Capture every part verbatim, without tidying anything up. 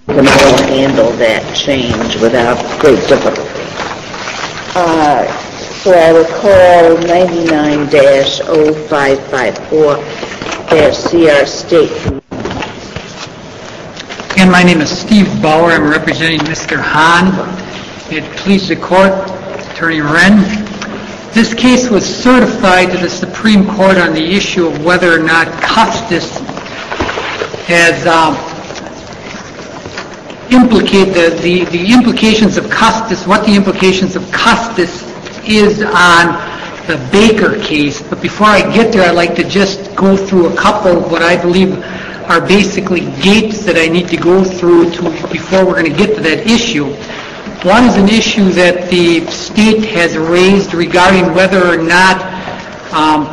can all handle that change without great difficulty. Uh, so I will call ninety-nine dash oh five five four dash C R State. Again, my name is Steve Bauer. I'm representing Mister Hahn. It pleases the court, Attorney Wren. This case was certified to the Supreme Court on the issue of whether or not Custis has um, implicated the, the, the implications of Custis, what the implications of Custis is on the Baker case. But before I get there, I'd like to just go through a couple of what I believe are basically gates that I need to go through to before we're going to get to that issue. One is an issue that the state has raised regarding whether or not um,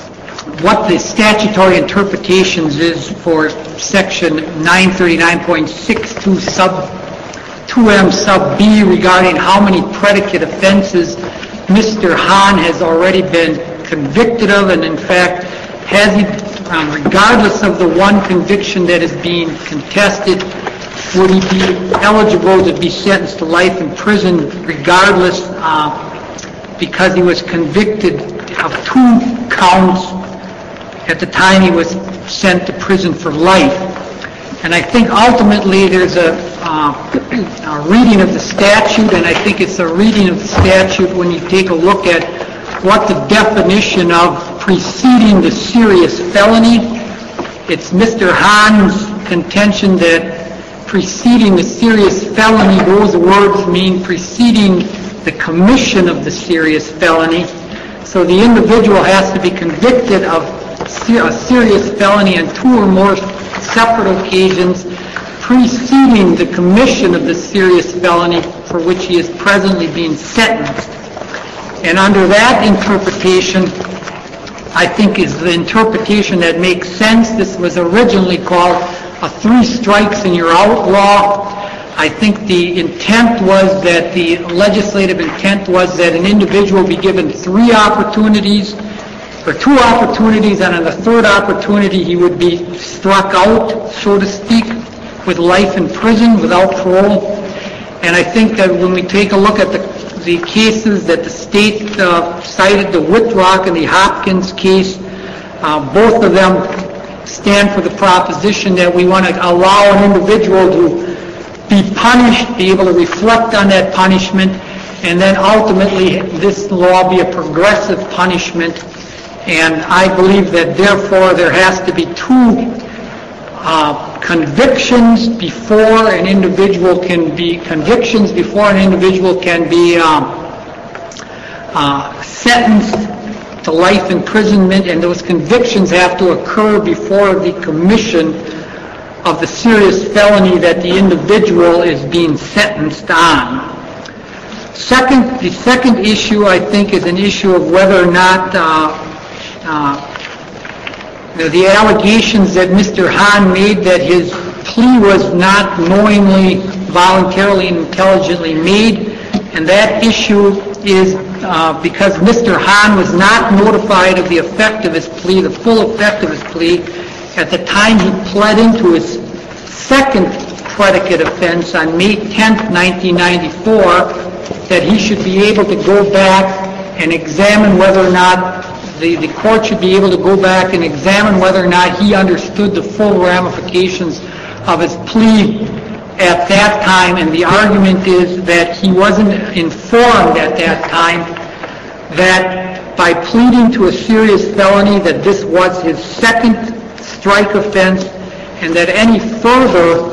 what the statutory interpretations is for section nine thirty-nine point six two sub two M sub B regarding how many predicate offenses Mister Hahn has already been convicted of, and in fact, has he, um, regardless of the one conviction that is being contested, would he be eligible to be sentenced to life in prison regardless uh, because he was convicted of two counts at the time he was sent to prison for life. And I think ultimately there's a, uh, a reading of the statute, and I think it's a reading of the statute when you take a look at what the definition of preceding the serious felony. It's Mister Hahn's contention that preceding the serious felony, those words mean preceding the commission of the serious felony. So the individual has to be convicted of a serious felony on two or more separate occasions preceding the commission of the serious felony for which he is presently being sentenced. And under that interpretation, I think is the interpretation that makes sense. This was originally called a three strikes and you're out law. I think the intent was that the legislative intent was that an individual be given three opportunities or two opportunities, and on the third opportunity he would be struck out, so to speak, with life in prison without parole. And I think that when we take a look at the, the cases that the state uh, cited, the Whitrock and the Hopkins case, uh, both of them stand for the proposition that we want to allow an individual to be punished, be able to reflect on that punishment, and then ultimately this law be a progressive punishment. And I believe that therefore there has to be two uh, convictions before an individual can be convictions before an individual can be um, uh, sentenced to life imprisonment, and those convictions have to occur before the commission of the serious felony that the individual is being sentenced on. Second, the second issue I think is an issue of whether or not uh, uh, you know, the allegations that Mister Hahn made that his plea was not knowingly, voluntarily, and intelligently made, and that issue is uh, because Mister Hahn was not notified of the effect of his plea, the full effect of his plea, at the time he pled into his second predicate offense on May tenth, nineteen ninety-four, that he should be able to go back and examine whether or not the, the court should be able to go back and examine whether or not he understood the full ramifications of his plea at that time. And the argument is that he wasn't informed at that time that by pleading to a serious felony that this was his second strike offense, and that any further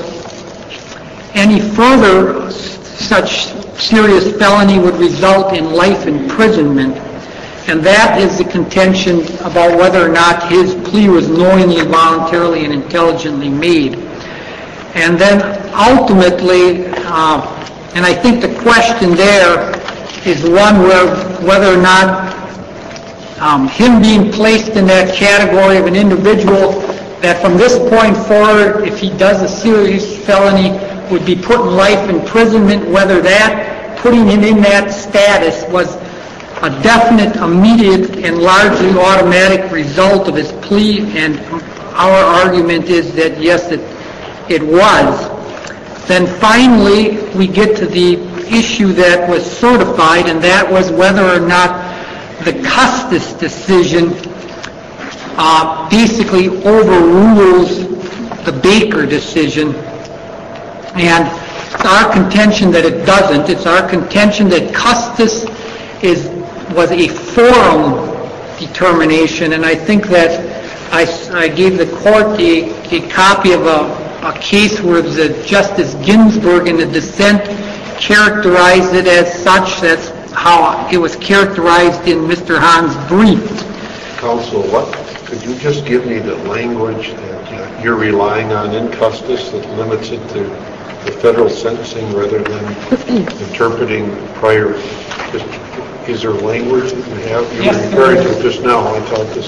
any further such serious felony would result in life imprisonment. And that is the contention about whether or not his plea was knowingly, voluntarily, and intelligently made. And then ultimately, uh, and I think the question there is one where whether or not um, him being placed in that category of an individual that from this point forward, if he does a serious felony, would be put in life imprisonment, whether that, putting him in that status was a definite, immediate, and largely automatic result of his plea. And our argument is that yes, it, it was. Then finally, we get to the issue that was certified, and that was whether or not the Custis decision uh, basically overrules the Baker decision. And it's our contention that it doesn't. It's our contention that Custis is was a forum determination, and I think that I, I gave the court a, a copy of a, a case where the Justice Ginsburg in the dissent characterized it as such. That's how it was characterized in Mister Hahn's brief. Counsel, what could you just give me the language that uh, you're relying on in Custis that limits it to the federal sentencing rather than interpreting prior? Just, is there language that you have? You yes, were referring to it just now. I thought this.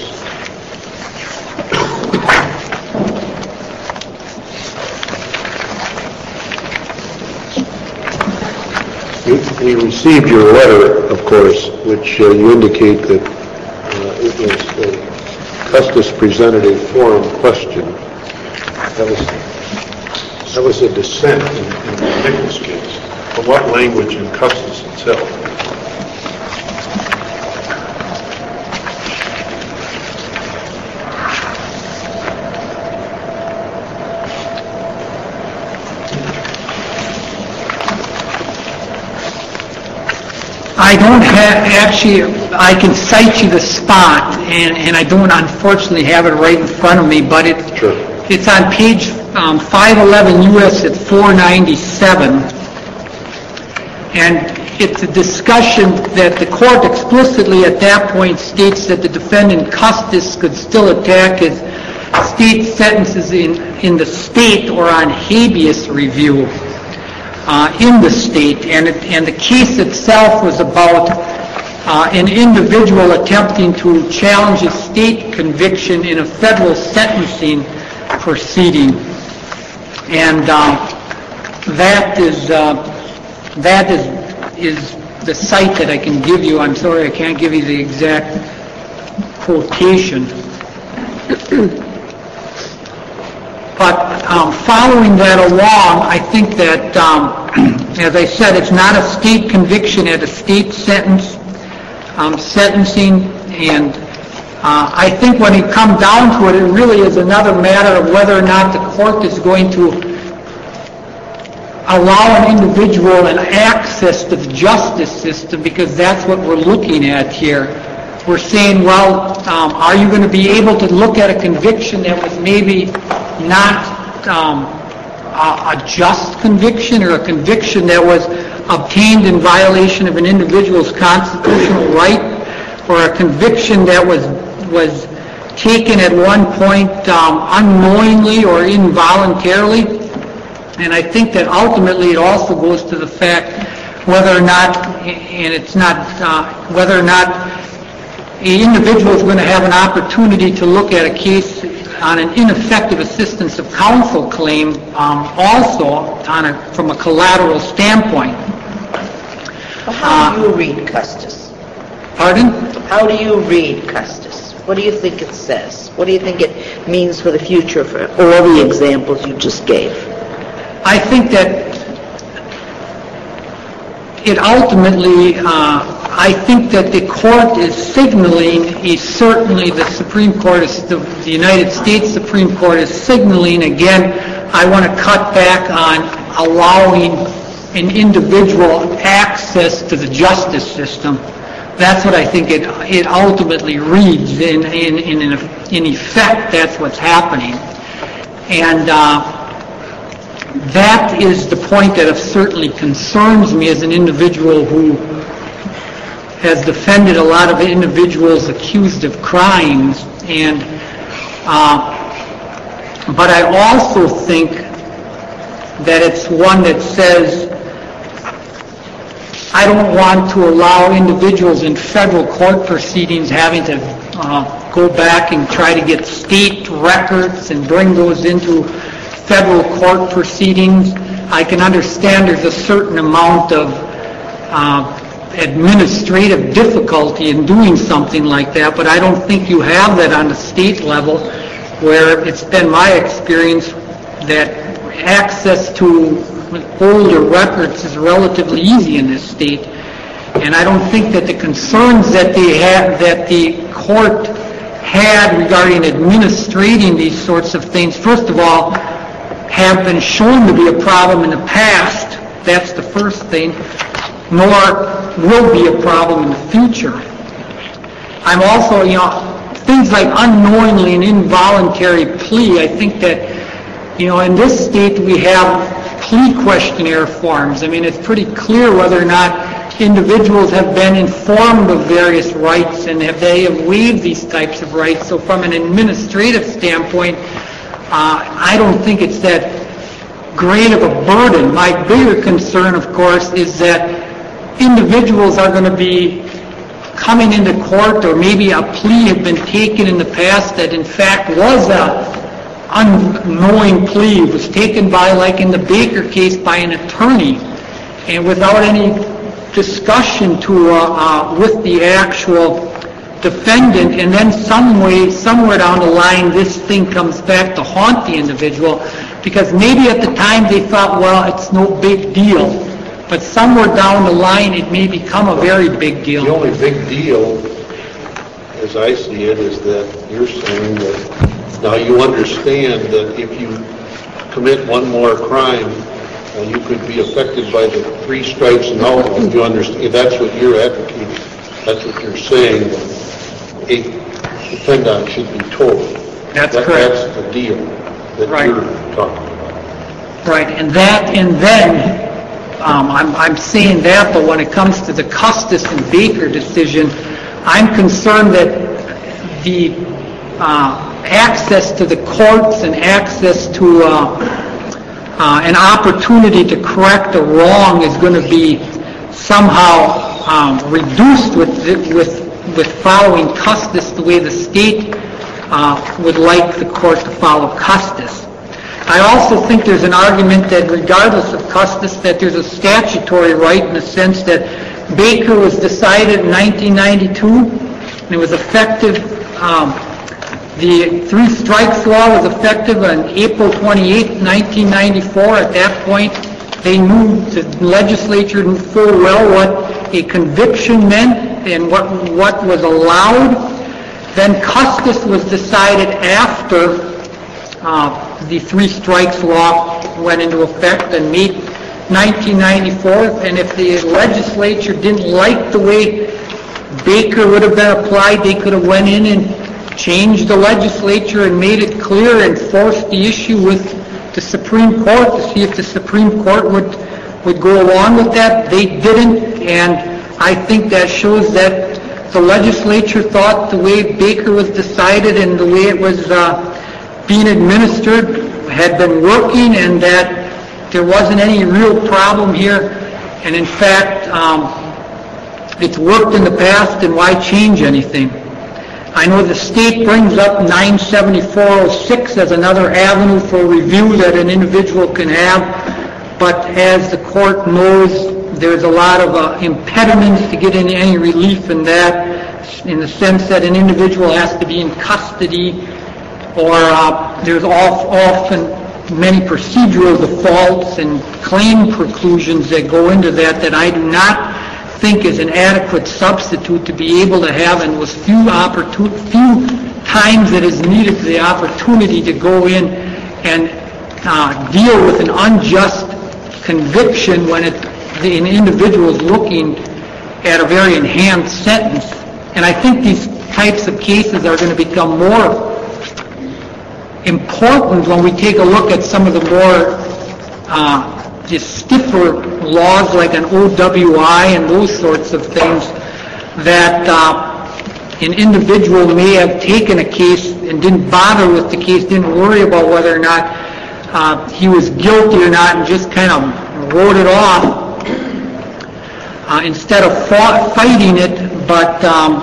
We received your letter, of course, which uh, you indicate that uh, it was uh, Custis presented a forum question. That was that was a dissent in, in the Nichols case. But what language in Custis itself? I don't have, actually, I can cite you the spot, and, and I don't unfortunately have it right in front of me, but it, sure. It's on page um, five eleven U S at four ninety-seven, and it's a discussion that the court explicitly at that point states that the defendant Custis could still attack his state sentences in, in the state or on habeas review. Uh, in the state, and, it, and the case itself was about uh, an individual attempting to challenge a state conviction in a federal sentencing proceeding, and uh, that is uh, that is is the site that I can give you. I'm sorry, I can't give you the exact quotation. But um, following that along, I think that, um, as I said, it's not a state conviction at a state sentence, um, sentencing, and uh, I think when it comes down to it, it really is another matter of whether or not the court is going to allow an individual an access to the justice system, because that's what we're looking at here. We're saying, well, um, are you going to be able to look at a conviction that was maybe not um, a, a just conviction, or a conviction that was obtained in violation of an individual's constitutional right, or a conviction that was was taken at one point um, unknowingly or involuntarily. And I think that ultimately it also goes to the fact whether or not, and it's not, uh, whether or not an individual is going to have an opportunity to look at a case on an ineffective assistance of counsel claim, um, also on a, from a collateral standpoint. Well, how do Uh, you read Custis? Pardon? How do you read Custis? What do you think it says? What do you think it means for the future for all the examples you just gave? I think that it ultimately, uh, I think that the court is signaling, is certainly the Supreme Court, is the, the United States Supreme Court is signaling, again, I want to cut back on allowing an individual access to the justice system. That's what I think it it ultimately reads. In in in, in effect, that's what's happening. And uh, that is the point that certainly concerns me as an individual who has defended a lot of individuals accused of crimes. And uh, but I also think that it's one that says, I don't want to allow individuals in federal court proceedings having to uh, go back and try to get state records and bring those into federal court proceedings. I can understand there's a certain amount of uh, administrative difficulty in doing something like that, but I don't think you have that on the state level, where it's been my experience that access to older records is relatively easy in this state. And I don't think that the concerns that they had, that the court had regarding administrating these sorts of things, first of all, have been shown to be a problem in the past. That's the first thing. Nor will be a problem in the future. I'm also, you know, things like unknowingly and involuntary plea, I think that, you know, in this state we have plea questionnaire forms. I mean, it's pretty clear whether or not individuals have been informed of various rights and have they have waived these types of rights. So from an administrative standpoint, uh, I don't think it's that great of a burden. My bigger concern, of course, is that individuals are going to be coming into court, or maybe a plea had been taken in the past that in fact was a unknowing plea, was taken by, like in the Baker case, by an attorney, and without any discussion to uh, uh, with the actual defendant, and then some way, somewhere down the line, this thing comes back to haunt the individual, because maybe at the time they thought, well, it's no big deal, but somewhere down the line it may become a very big deal. The only big deal, as I see it, is that you're saying that now you understand that if you commit one more crime, uh, you could be affected by the three strikes and all. If you understand, if that's what you're advocating, that's what you're saying, a defendant should be told. That's that, correct. That's the deal that right. you're talking about. Right, and that, and then, um, I'm, I'm saying that, but when it comes to the Custis and Baker decision, I'm concerned that the uh, access to the courts and access to uh, uh, an opportunity to correct a wrong is going to be somehow um, reduced with, with, with following Custis the way the state uh, would like the court to follow Custis. I also think there's an argument that regardless of Custis, that there's a statutory right in the sense that Baker was decided in nineteen ninety-two, and it was effective, um, the three strikes law was effective on April twenty-eighth, nineteen ninety-four. At that point, they knew, the legislature knew full well what a conviction meant and what, what was allowed. Then Custis was decided after uh, the three strikes law went into effect in May nineteen ninety-four, and if the legislature didn't like the way Baker would have been applied, they could have went in and changed the legislature and made it clear and forced the issue with the Supreme Court to see if the Supreme Court would, would go along with that. They didn't, and I think that shows that the legislature thought the way Baker was decided and the way it was uh, being administered had been working, and that there wasn't any real problem here, and in fact um, it's worked in the past, and why change anything? I know the state brings up nine seventy-four oh six as another avenue for review that an individual can have, but as the court knows, there's a lot of uh, impediments to getting any relief in that, in the sense that an individual has to be in custody, or uh, there's often many procedural defaults and claim preclusions that go into that that I do not think is an adequate substitute to be able to have, and with few opportun- few times that is needed for the opportunity to go in and uh, deal with an unjust conviction when it, the, an individual is looking at a very enhanced sentence. And I think these types of cases are going to become more important when we take a look at some of the more uh, just stiffer laws like an O W I and those sorts of things, that uh, an individual may have taken a case and didn't bother with the case, didn't worry about whether or not uh, he was guilty or not, and just kind of wrote it off uh, instead of fought, fighting it. But um,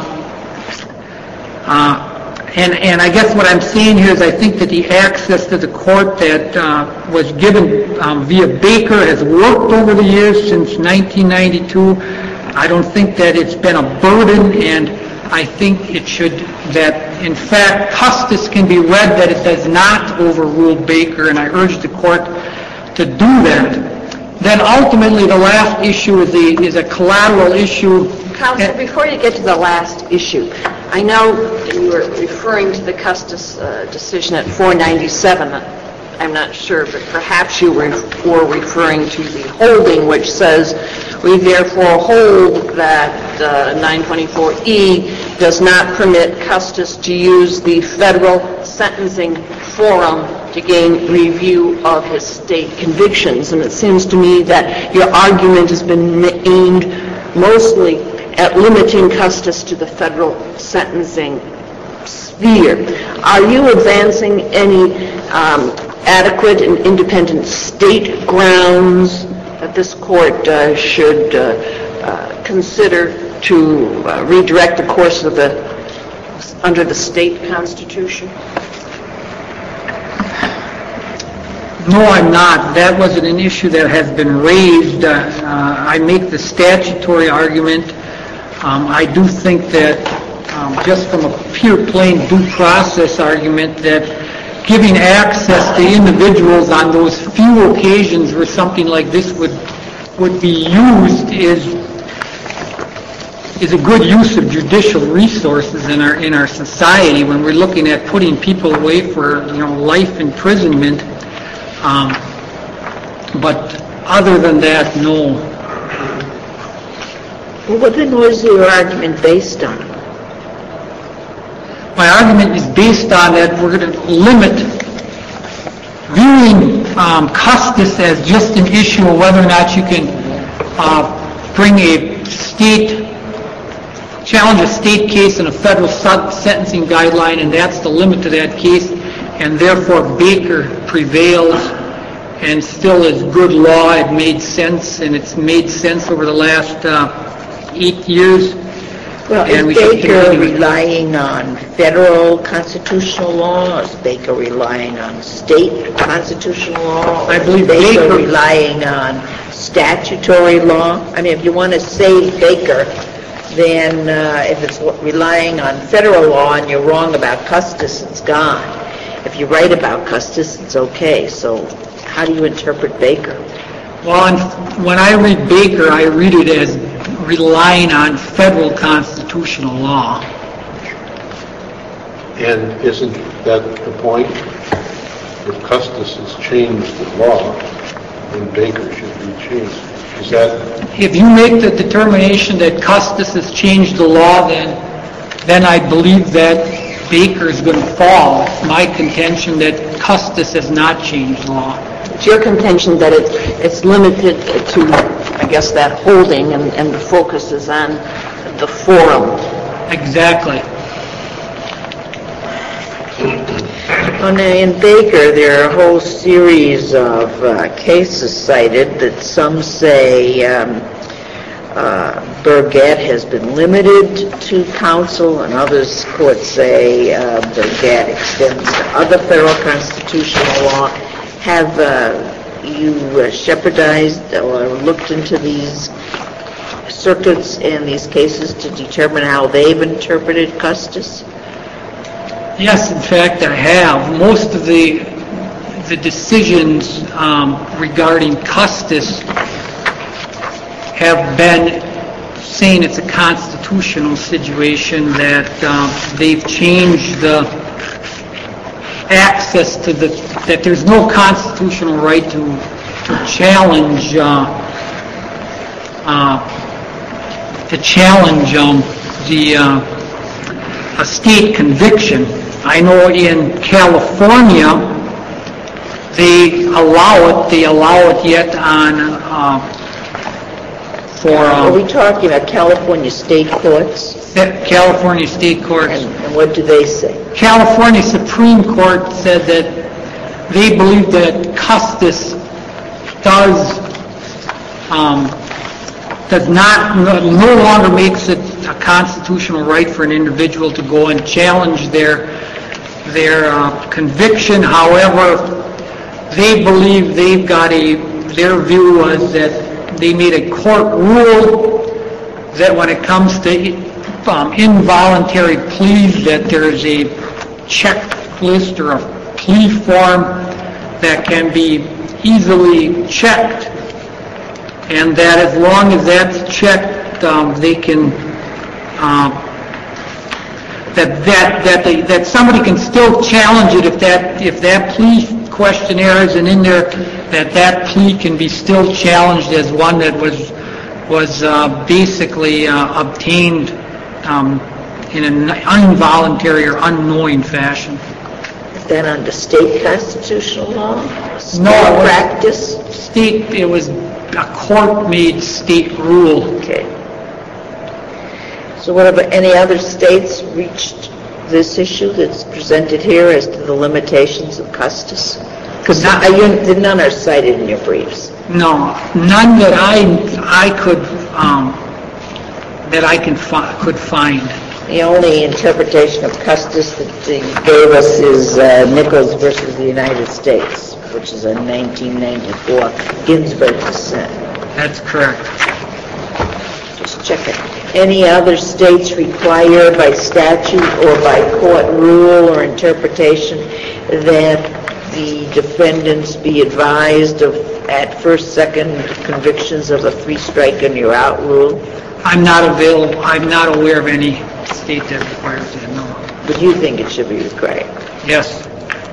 uh, And, and I guess what I'm saying here is I think that the access to the court that uh, was given um, via Baker has worked over the years since nineteen ninety-two. I don't think that it's been a burden, and I think it should, that in fact Custis can be read that it does not overrule Baker, and I urge the court to do that. Then ultimately, the last issue is, the, is a collateral issue. Counsel, before you get to the last issue, I know you were referring to the Custis uh, decision at four ninety-seven. I'm not sure, but perhaps you were referring to the holding, which says, we therefore hold that uh, nine twenty-four E does not permit Custis to use the federal sentencing forum to gain review of his state convictions. And it seems to me that your argument has been aimed mostly at limiting Custis to the federal sentencing sphere. Are you advancing any um, adequate and independent state grounds that this court uh, should uh, uh, consider to uh, redirect the course of the under the state constitution? No, I'm not. That wasn't an issue that has been raised. Uh, uh, I make the statutory argument. Um, I do think that um, just from a pure plain due process argument that giving access to individuals on those few occasions where something like this would would be used is is a good use of judicial resources in our in our society when we're looking at putting people away for you know life imprisonment. Um, but other than that, no. Well, what then was your argument based on? My argument is based on that we're going to limit viewing um, Custis as just an issue of whether or not you can uh, bring a state, challenge a state case in a federal sentencing guideline, and that's the limit to that case, and therefore Baker prevails and still is good law. It made sense, and it's made sense over the last uh, eight years. Well, and is we Baker relying on federal constitutional law, or is Baker relying on state constitutional law? I believe is Baker, Baker relying on statutory law? I mean, if you want to save Baker, then uh, if it's relying on federal law and you're wrong about Custis, it's gone. If you're right about Custis, it's okay. So how do you interpret Baker? Well, when I read Baker, I read it as relying on federal constitutional law. And isn't that the point? If Custis has changed the law, then Baker should be changed. Is that... If you make the determination that Custis has changed the law, then then I believe that Baker is going to fall. It's my contention that Custis has not changed the law. It's your contention that it, it's limited to, I guess, that holding, and, and the focus is on the forum. Exactly. Well, now, in Baker, there are a whole series of uh, cases cited that some say um, uh, Burgett has been limited to counsel, and others courts say uh, Burgett extends to other federal constitutional law. Have uh, you uh, shepherdized or looked into these circuits and these cases to determine how they've interpreted Custis? Yes, in fact, I have. Most of the the decisions um, regarding Custis have been saying it's a constitutional situation, that um, they've changed the access to the, that there's no constitutional right to, to challenge uh, uh, to challenge um, the uh, a state conviction. I know in California they allow it. They allow it yet on uh, for. Uh, Are we talking about California state courts? California state courts. And, and what do they say? California Supreme Court said that they believe that Custis does um, does not no longer makes it a constitutional right for an individual to go and challenge their their uh, conviction. However, they believe they've got a their view was that they made a court rule that when it comes to um, involuntary pleas, that there is a checklist or a plea form that can be easily checked, and that as long as that's checked, um, they can, um, that that that they, that somebody can still challenge it if that if that plea questionnaire isn't in there, that that plea can be still challenged as one that was was uh, basically uh, obtained um, in an involuntary or unknowing fashion. Is that under state constitutional law? State No, it was- practice? State, it was a court-made state rule. Okay. So what about any other states reached this issue that's presented here as to the limitations of Custis? Because none are cited in your briefs. No, none that I I could um, that I can fi- could find. The only interpretation of Custis that they gave us is uh, Nichols versus the United States, which is a nineteen ninety-four Ginsburg dissent. That's correct. Just check it. Any other states require by statute or by court rule or interpretation that the defendants be advised of at first, second convictions of a three-strike and you're out rule? I'm not available. I'm not aware of any state that requires that. No. But you think it should be required? Yes.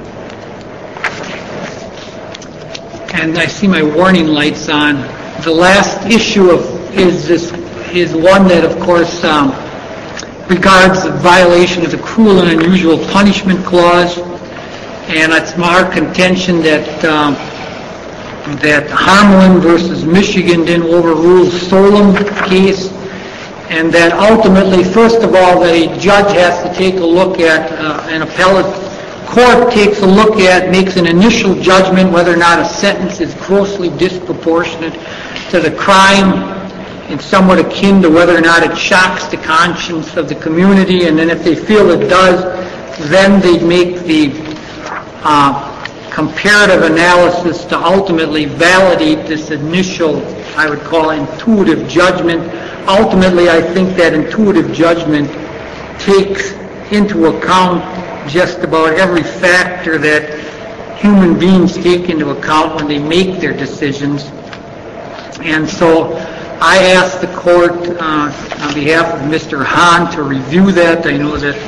And I see my warning lights on. The last issue of is this is one that, of course, um, regards the violation of the cruel and unusual punishment clause, and it's our contention that um, that Harmelin versus Michigan didn't overrule Solem case, and that ultimately, first of all, the judge has to take a look at uh, an appellate court takes a look at, makes an initial judgment whether or not a sentence is grossly disproportionate to the crime and somewhat akin to whether or not it shocks the conscience of the community, and then if they feel it does, then they make the uh, comparative analysis to ultimately validate this initial, I would call, intuitive judgment. Ultimately, I think that intuitive judgment takes into account just about every factor that human beings take into account when they make their decisions. And so I asked the court uh, on behalf of Mister Hahn to review that. I know that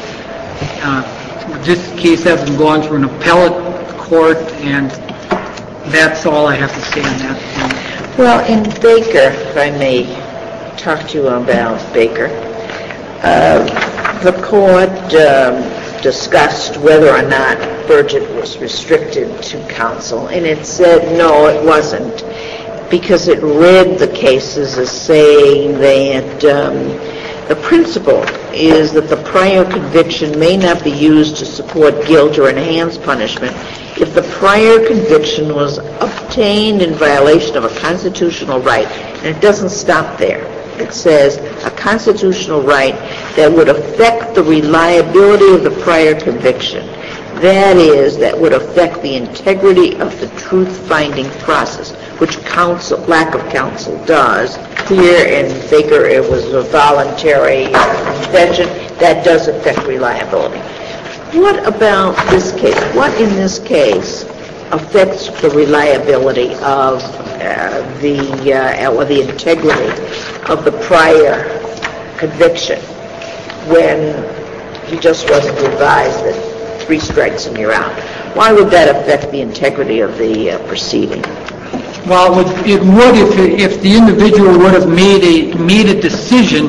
uh, this case hasn't gone through an appellate court, and that's all I have to say on that. Well, in Baker, if I may talk to you about Baker, uh, the court um, discussed whether or not Burgett was restricted to counsel, and it said no, it wasn't, because it read the cases as saying that um, the principle is that the prior conviction may not be used to support guilt or enhance punishment if the prior conviction was obtained in violation of a constitutional right. And it doesn't stop there. It says a constitutional right that would affect the reliability of the prior conviction. That is, that would affect the integrity of the truth-finding process, which counsel, lack of counsel does. Here in Baker, it was a voluntary confession. That does affect reliability. What about this case? What in this case affects the reliability of uh, the uh, or the integrity of the prior conviction when he just wasn't advised that three strikes and you're out? Why would that affect the integrity of the uh, proceeding? Well, it would, it would if, if the individual would have made a made a decision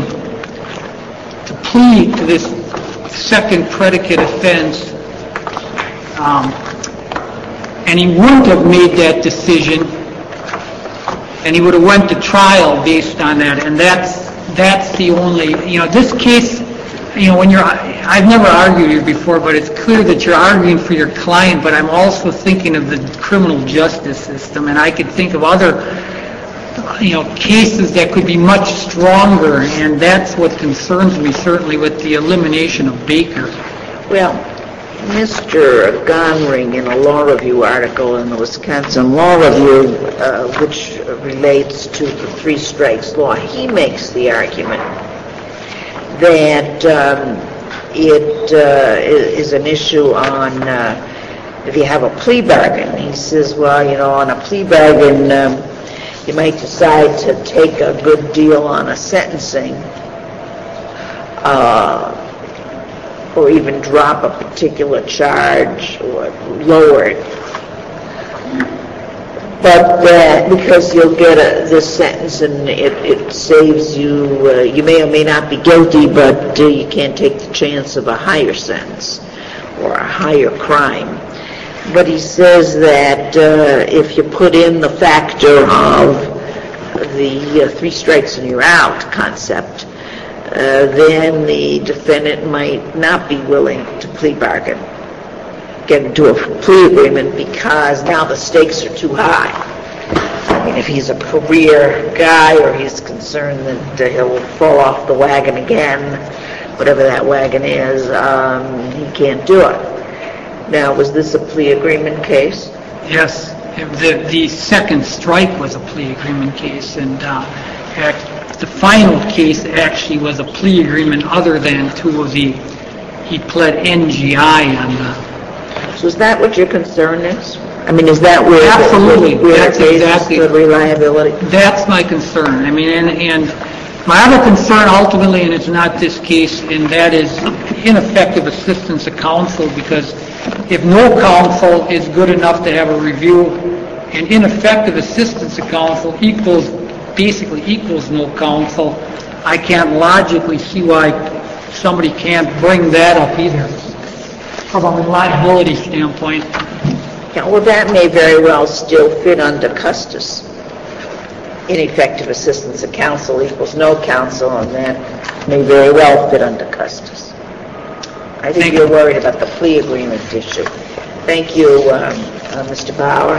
to plead to this second predicate offense, um, and he wouldn't have made that decision, and he would have went to trial based on that, and that's that's the only, you know, this case, you know, when you're, I've never argued here before, but it's clear that you're arguing for your client, but I'm also thinking of the criminal justice system, and I could think of other, you know, cases that could be much stronger, and that's what concerns me, certainly, with the elimination of Baker. Well, Mister Gonring, in a law review article in the Wisconsin Law Review, uh, which relates to the three strikes law, he makes the argument that um, it uh, is an issue on uh, if you have a plea bargain, he says, well, you know, on a plea bargain, um, you might decide to take a good deal on a sentencing, uh, or even drop a particular charge or lower it. But uh, because you'll get a, this sentence and it, it saves you, uh, you may or may not be guilty, but uh, you can't take the chance of a higher sentence or a higher crime. But he says that uh, if you put in the factor of the uh, three strikes and you're out concept, uh, then the defendant might not be willing to plea bargain, get into a plea agreement, because now the stakes are too high. I mean, if he's a career guy or he's concerned that uh, he'll fall off the wagon again, whatever that wagon is, um, he can't do it. Now, was this a plea agreement case? Yes, the, the second strike was a plea agreement case, and uh, act, the final case actually was a plea agreement other than to the, he pled N G I on the... So is that what your concern is? I mean, is that where... Absolutely, where that's the exactly... good reliability? That's my concern. I mean, and, and my other concern ultimately, and it's not this case, and that is ineffective assistance of counsel, because if no counsel is good enough to have a review, and ineffective assistance of counsel equals, basically equals no counsel, I can't logically see why somebody can't bring that up either, from a reliability standpoint. Yeah, well, that may very well still fit under Custis. Ineffective assistance of counsel equals no counsel, and that may very well fit under Custis. I think Thank you're you. worried about the plea agreement issue. Thank you, um, uh, Mister Bauer.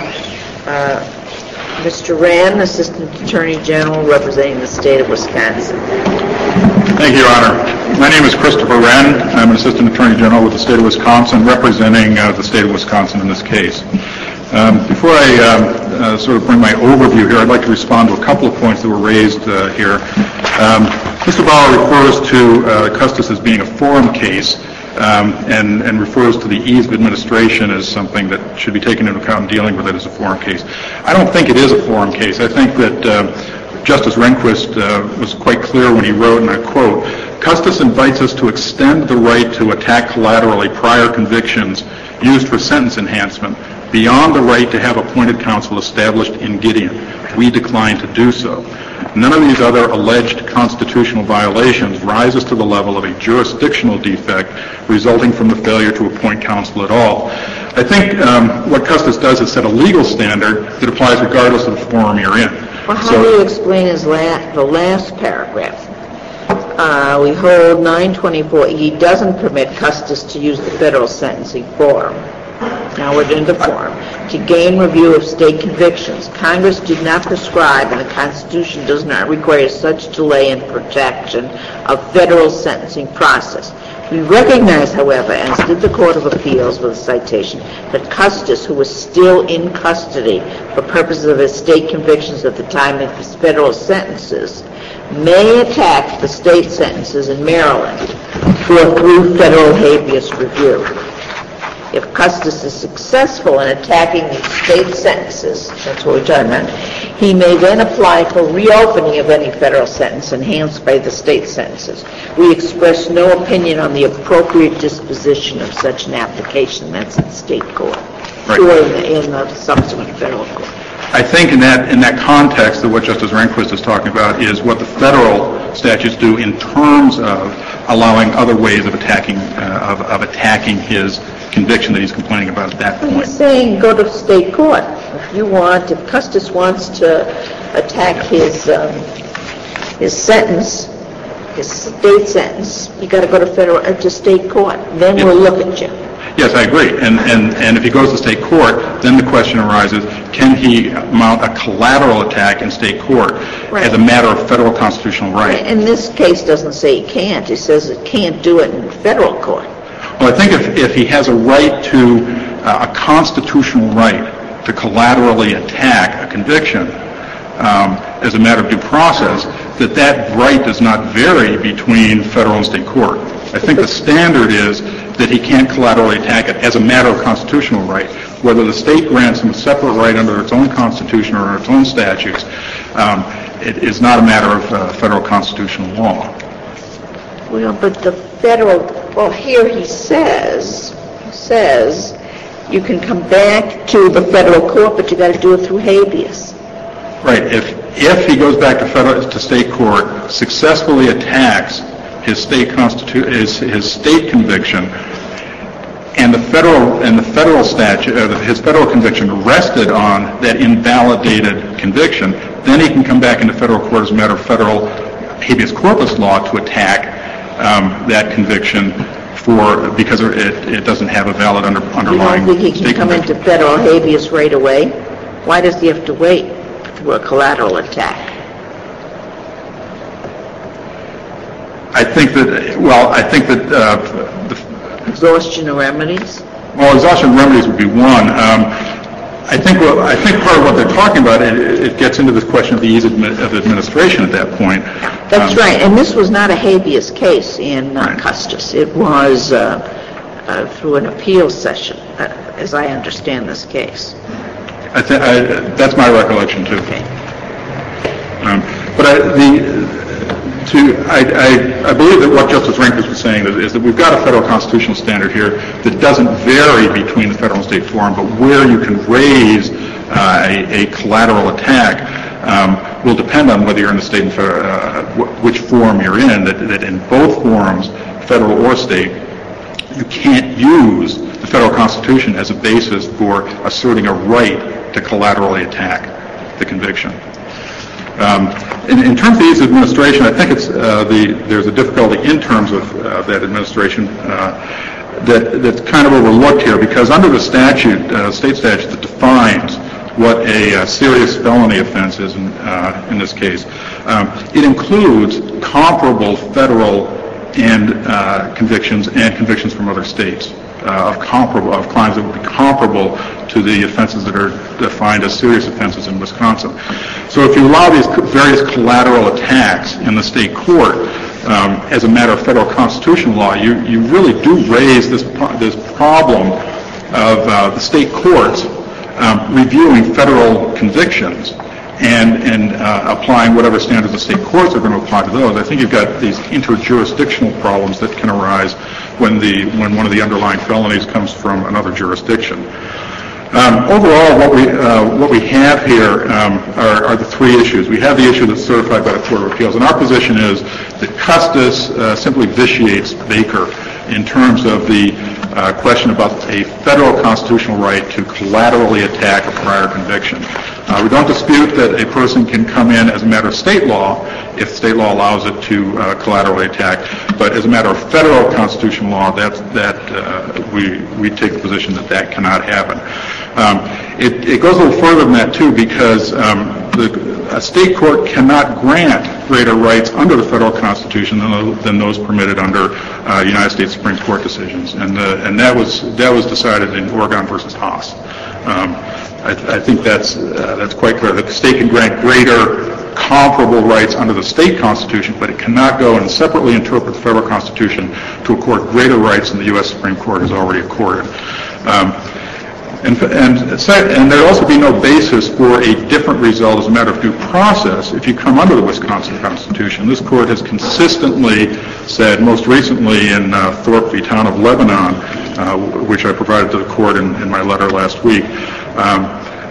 Uh, Mister Wren, Assistant Attorney General, representing the state of Wisconsin. Thank you, Your Honor. My name is Christopher Wren. I'm an Assistant Attorney General with the state of Wisconsin, representing uh, the state of Wisconsin in this case. Um, before I um, uh, sort of bring my overview here, I'd like to respond to a couple of points that were raised uh, here. Um, Mister Bauer refers to uh, Custis as being a forum case, um, and, and refers to the ease of administration as something that should be taken into account in dealing with it as a forum case. I don't think it is a forum case. I think that uh, Justice Rehnquist uh, was quite clear when he wrote, and I quote, "Custis invites us to extend the right to attack collaterally prior convictions used for sentence enhancement beyond the right to have appointed counsel established in Gideon. We decline to do so. None of these other alleged constitutional violations rises to the level of a jurisdictional defect resulting from the failure to appoint counsel at all." I think um, what Custis does is set a legal standard that applies regardless of the forum you're in. Well, how So- do you explain his la- the last paragraph? Uh, we hold nine twenty-four, he doesn't permit Custis to use the federal sentencing forum. Now we're in the forum. To gain review of state convictions, Congress did not prescribe, and the Constitution does not require such delay in protection of federal sentencing process. We recognize, however, as did the Court of Appeals with a citation, that Custis, who was still in custody for purposes of his state convictions at the time of his federal sentences, may attack the state sentences in Maryland for through federal habeas review. If Custis is successful in attacking these state sentences, that's what we're talking about, he may then apply for reopening of any federal sentence enhanced by the state sentences. We express no opinion on the appropriate disposition of such an application. That's in state court, Right. or in the, in the subsequent federal court. I think in that in that context that what Justice Rehnquist is talking about is what the federal statutes do in terms of allowing other ways of attacking uh, of, of attacking his conviction that he's complaining about at that Well, point. he's saying go to state court. If you want, if Custis wants to attack his um, his sentence, his state sentence, you got to go to federal uh, to state court. Then we'll look at you. Yes, I agree. And, and, and if he goes to state court, then the question arises, can he mount a collateral attack in state court Right. as a matter of federal constitutional right? And this case doesn't say he can't. It says it can't do it in federal court. Well, I think if, if he has a right to, uh, a constitutional right to collaterally attack a conviction um, as a matter of due process, that that right does not vary between federal and state court. I think the standard is that he can't collaterally attack it as a matter of constitutional right. Whether the state grants him a separate right under its own constitution or its own statutes, um, it is not a matter of uh, federal constitutional law. Well, but the federal, well, here he says, he says, you can come back to the federal court, but you got to do it through habeas. Right. If if he goes back to federal to state court, successfully attacks his state constitu- his, his state conviction, and the federal and the federal statute, uh, his federal conviction rested on that invalidated conviction, then he can come back into federal court as a matter of federal habeas corpus law to attack um, that conviction for because it, it doesn't have a valid under, underlying. You don't think he can come conviction. into federal habeas right away? Why does he have to wait for a collateral attack? I think that, well, I think that uh, the, Exhaustion of remedies? well, exhaustion of remedies would be one. Um, I think what, I think part of what they're talking about, it, it gets into this question of the ease of, of administration at that point. That's Um, right, and this was not a habeas case in uh, Right. Custis. It was uh, uh, through an appeal session, uh, as I understand this case. I th- I, that's my recollection too. Okay. Um, but I, the to I, I, I believe that what Justice Rehnquist was saying is, is that we've got a federal constitutional standard here that doesn't vary between the federal and state forum, but where you can raise uh, a, a collateral attack um, will depend on whether you're in the state and federal, uh, w- which forum you're in. That, that in both forums, federal or state, you can't use the federal constitution as a basis for asserting a right to collaterally attack the conviction. Um, in, in terms of ease of administration, I think it's uh, the there's a difficulty in terms of uh, that administration uh, that that's kind of overlooked here, because under the statute, uh, state statute that defines what a uh, serious felony offense is in, uh, in this case, um, it includes comparable federal and uh, convictions and convictions from other states uh, of comparable of crimes that would be comparable to the offenses that are defined as serious offenses in Wisconsin. So if you allow these various collateral attacks in the state court um, as a matter of federal constitutional law, you you really do raise this this problem of uh, the state courts um, reviewing federal convictions and and uh, applying whatever standards the state courts are going to apply to those. I think you've got these interjurisdictional problems that can arise when the when one of the underlying felonies comes from another jurisdiction. Um, overall, what we uh, what we have here um, are, are the three issues. We have the issue that's certified by the Court of Appeals, and our position is that Custis uh, simply vitiates Baker in terms of the uh, question about a federal constitutional right to collaterally attack a prior conviction. Uh, we don't dispute that a person can come in as a matter of state law if state law allows it to uh, collaterally attack, but as a matter of federal constitutional law, that's, that uh, we we take the position that that cannot happen. Um, it, it goes a little further than that too, because um, the, a state court cannot grant greater rights under the federal constitution than, than those permitted under uh, United States Supreme Court decisions, and uh, and that was that was decided in Oregon versus Haas. Um, I, th- I think that's uh, that's quite clear that the state can grant greater comparable rights under the state constitution, but it cannot go and separately interpret the federal constitution to accord greater rights than the U S Supreme Court has already accorded. Um, And, and, and there would also be no basis for a different result as a matter of due process if you come under the Wisconsin Constitution. This court has consistently said, most recently in uh, Thorpe v. Town of Lebanon, uh, which I provided to the court in, in my letter last week, um,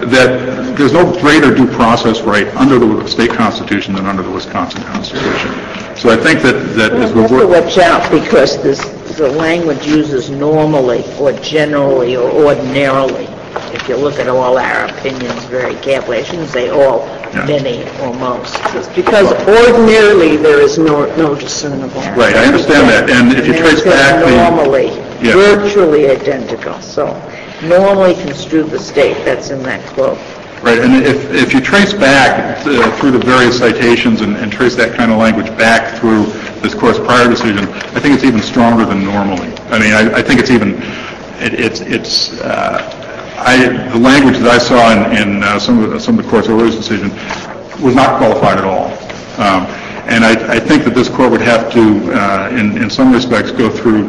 that there's no greater due process right under the state constitution than under the Wisconsin Constitution. So I think that, that Well, as you have we're to watch out, because this, the language uses normally or generally or ordinarily. If you look at all our opinions very carefully, I shouldn't say all, Yeah. many or most. Because ordinarily there is no no discernible. Right, I understand that. And if you And trace it says back the... normally, Yeah. virtually identical. So normally construe the state, that's in that quote. Right, and if, if you trace back uh, through the various citations and, and trace that kind of language back through this court's prior decision, I think it's even stronger than normally. I mean, I, I think it's even, it, it's, it's, uh, I, the language that I saw in, in uh, some of the, some of the court's earlier decision was not qualified at all. Um, and I, I think that this court would have to, uh, in, in some respects, go through uh,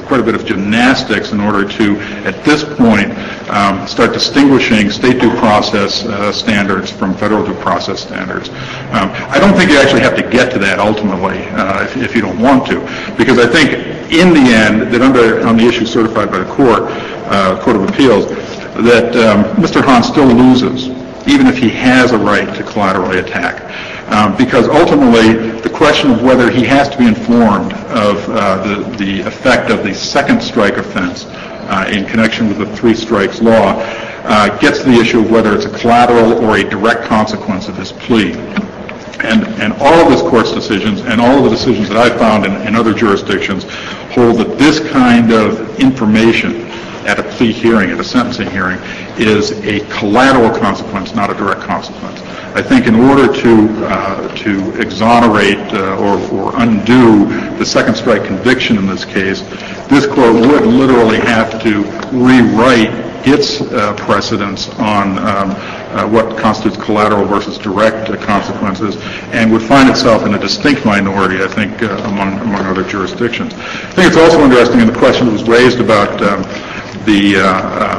quite a bit of gymnastics in order to, at this point, um, start distinguishing state due process uh, standards from federal due process standards. Um, I don't think you actually have to get to that ultimately uh, if, if you don't want to, because I think in the end that under on the issue certified by the court, uh, Court of Appeals, that um, Mister Hahn still loses, even if he has a right to collaterally attack. Um, because ultimately, the question of whether he has to be informed of uh, the, the effect of the second strike offense uh, in connection with the three strikes law uh, gets to the issue of whether it's a collateral or a direct consequence of his plea. And, and all of this court's decisions and all of the decisions that I've found in, in other jurisdictions hold that this kind of information at a plea hearing, at a sentencing hearing, is a collateral consequence, not a direct consequence. I think in order to uh, to exonerate uh, or, or undo the second strike conviction in this case, this court would literally have to rewrite its uh, precedents on um, uh, what constitutes collateral versus direct uh, consequences, and would find itself in a distinct minority, I think, uh, among among other jurisdictions. I think it's also interesting in the question that was raised about um, the uh,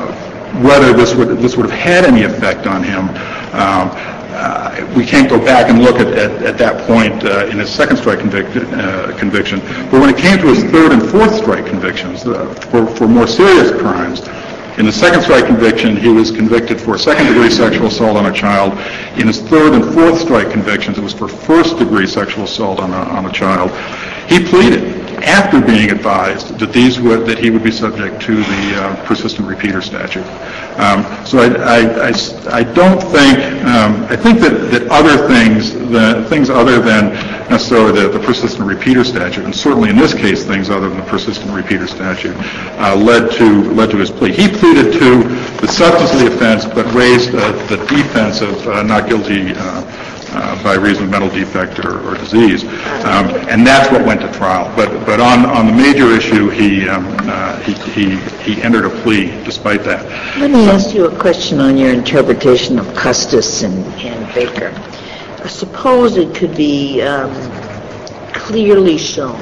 uh, whether this would this would have had any effect on him. Um, Uh, we can't go back and look at, at, at that point uh, in his second strike convic- uh, conviction. But when it came to his third and fourth strike convictions uh, for, for more serious crimes, in the second strike conviction, he was convicted for second-degree sexual assault on a child. In his third and fourth strike convictions, it was for first-degree sexual assault on a, on a child. He pleaded after being advised that these would that he would be subject to the uh, persistent repeater statute. Um, so I, I, I, I don't think um, I think that, that other things the things other than necessarily the, the persistent repeater statute, and certainly in this case things other than the persistent repeater statute, uh, led to led to his plea. He pleaded to the substance of the offense, but raised uh, the defense of uh, not guilty uh, uh, by reason of mental defect or, or disease, um, and that's what went to trial. But but on, on the major issue, he, um, uh, he he he entered a plea despite that. Let me ask you a question on your interpretation of Custis and, and Baker. Suppose it could be um, clearly shown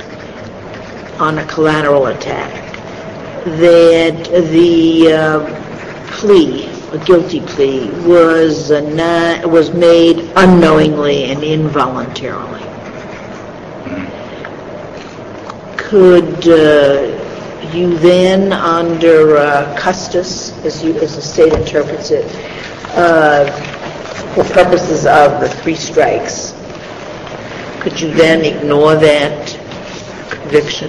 on a collateral attack that the uh, plea, a guilty plea, was a non, was made unknowingly and involuntarily. Could uh, you then, under uh, Custis, as you as the state interprets it, uh, for purposes of the three strikes, could you then ignore that conviction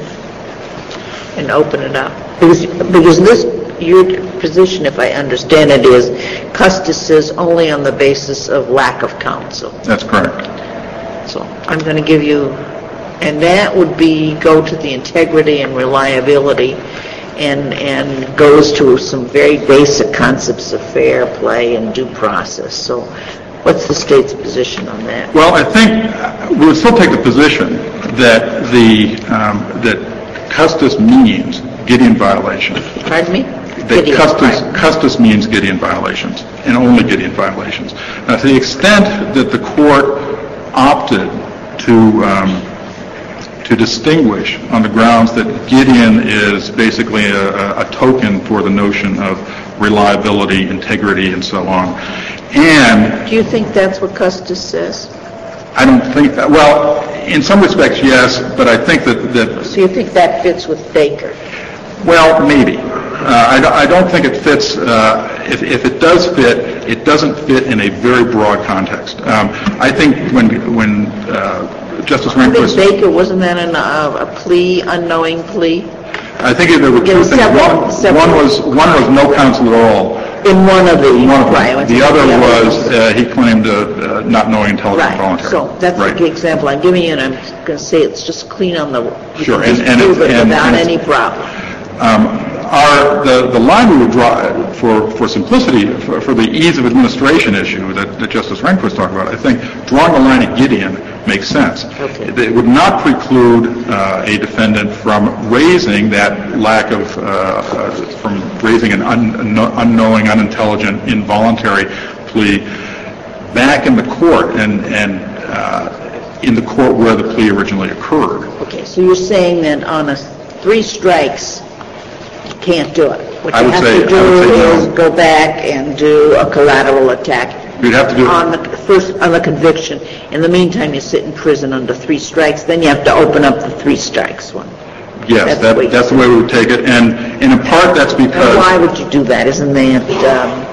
and open it up? Because, because this, your position, if I understand it, is Custis says only on the basis of lack of counsel. That's correct. So I'm going to give you, and that would be go to the integrity and reliability and and goes to some very basic concepts of fair play and due process. So what's the state's position on that? Well, I think we would still take the position that the um, that Custis means Gideon violations. Pardon me? That Gideon, Custis, right. Custis means Gideon violations, and only Gideon violations. Now, to the extent that the court opted to um, to distinguish on the grounds that Gideon is basically a, a token for the notion of reliability, integrity, and so on. And Do you think that's what Custis says? I don't think that, well, in some respects, yes, but I think that, that So you think that fits with Baker? well, maybe. Uh, I, don't, I don't think it fits, uh, if, if it does fit, it doesn't fit in a very broad context. Um, I think when, when uh, Justice I think Rehnquist... Baker, wasn't that an, uh, a plea, unknowing plea? I think there were two There were things. several- One, several- one was one was no counsel at all. In one of the... One of them. Right, The other yeah. was uh, he claimed uh, uh, not knowing intelligent Right, voluntary. so that's right. the example I'm giving you, and I'm going to say it's just clean on the... You Sure, can and- just and prove it- it and- without and it's- any problem. Um, our, the, the line we would draw for, for simplicity, for, for the ease of administration issue that, that Justice Rehnquist talked about, I think drawing the line at Gideon makes sense. Okay. It, it would not preclude uh, a defendant from raising that lack of, uh, uh, from raising an un, unknowing, unintelligent, involuntary plea back in the court and, and uh, in the court where the plea originally occurred. Okay, so you're saying that on a three strikes, you can't do it. What I you would have say- to I would do say no. is go back and do a collateral attack. You'd have to do- On the first, on the conviction. In the meantime, you sit in prison under three strikes, then you have to open up the three strikes one. Yes, That's that, the way you that's the say way we would take it, and, and in part, that's And because... why would you do that? Isn't that, um,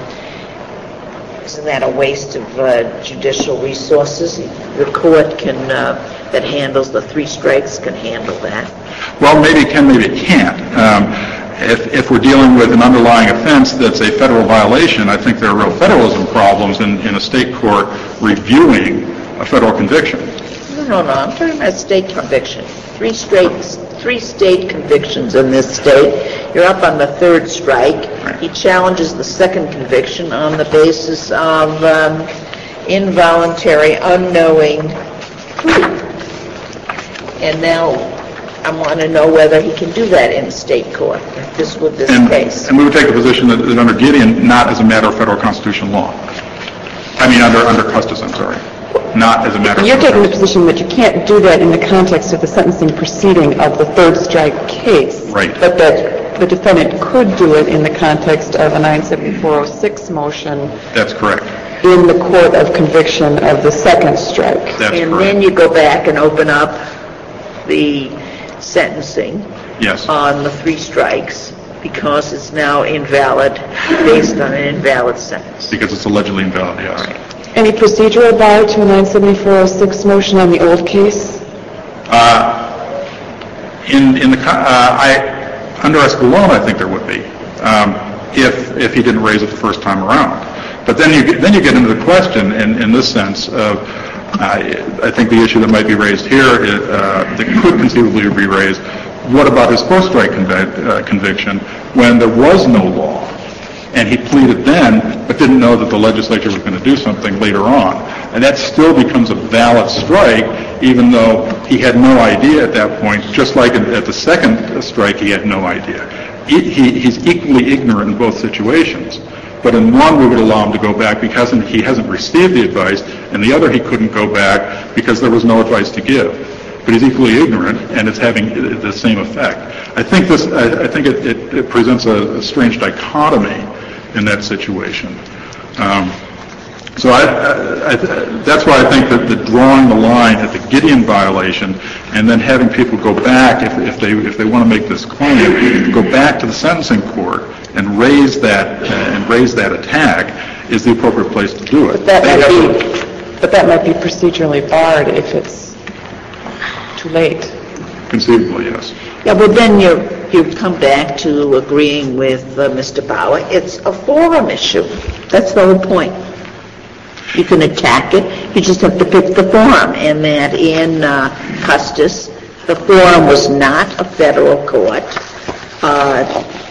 isn't that a waste of uh, judicial resources? The court can, uh, that handles the three strikes can handle that. Well, maybe it can, maybe it can't. Um, if, if we're dealing with an underlying offense that's a federal violation, I think there are real federalism problems in, in a state court reviewing a federal conviction. No, no, no, I'm talking about state conviction. Three straight, three state convictions in this state. You're up on the third strike. He challenges the second conviction on the basis of um, involuntary, unknowing plea. And now I want to know whether he can do that in state court, if this with this And, case. and we would take the position that, that under Gideon, not as a matter of federal constitutional law. I mean, under, under Custis, I'm sorry. Not as a matter of... You're taking the federal- position that you can't do that in the context of the sentencing proceeding of the third strike case. Right. But that the defendant could do it in the context of a nine seventy-four oh six motion That's correct. in the court of conviction of the second strike. That's And correct. then you go back and open up the sentencing Yes. on the three strikes because it's now invalid, based on an invalid sentence. Because it's allegedly invalid, yes. Any procedural bar to a nine seventy-four oh six motion on the old case? Uh, in, in the, co- uh, I, under Escalona, I think there would be, um, if, if he didn't raise it the first time around. But then you, get- then you get into the question in, in this sense of, uh, I think the issue that might be raised here, uh, that could conceivably be raised, what about his post-strike convic- uh, conviction when there was no law? And he pleaded then, but didn't know that the legislature was going to do something later on. And that still becomes a valid strike, even though he had no idea at that point, just like at the second strike, he had no idea. He, he, he's equally ignorant in both situations. But in one, we would allow him to go back because he hasn't received the advice, and the other, he couldn't go back because there was no advice to give. But he's equally ignorant, and it's having the same effect. I think this, I, I think it, it, it presents a, a strange dichotomy in that situation. Um, so I, I, I, that's why I think that the drawing the line at the Gideon violation and then having people go back, if, if they if they want to make this claim, go back to the sentencing court and raise that uh, and raise that attack is the appropriate place to do it. But that They might have be, but that might be procedurally barred if it's too late. to- Conceivably, yes. Yeah, but then you you come back to agreeing with uh, Mister Bauer. It's a forum issue. That's the whole point. You can attack it. You just have to pick the forum. And that in uh, Custis, the forum was not a federal court uh,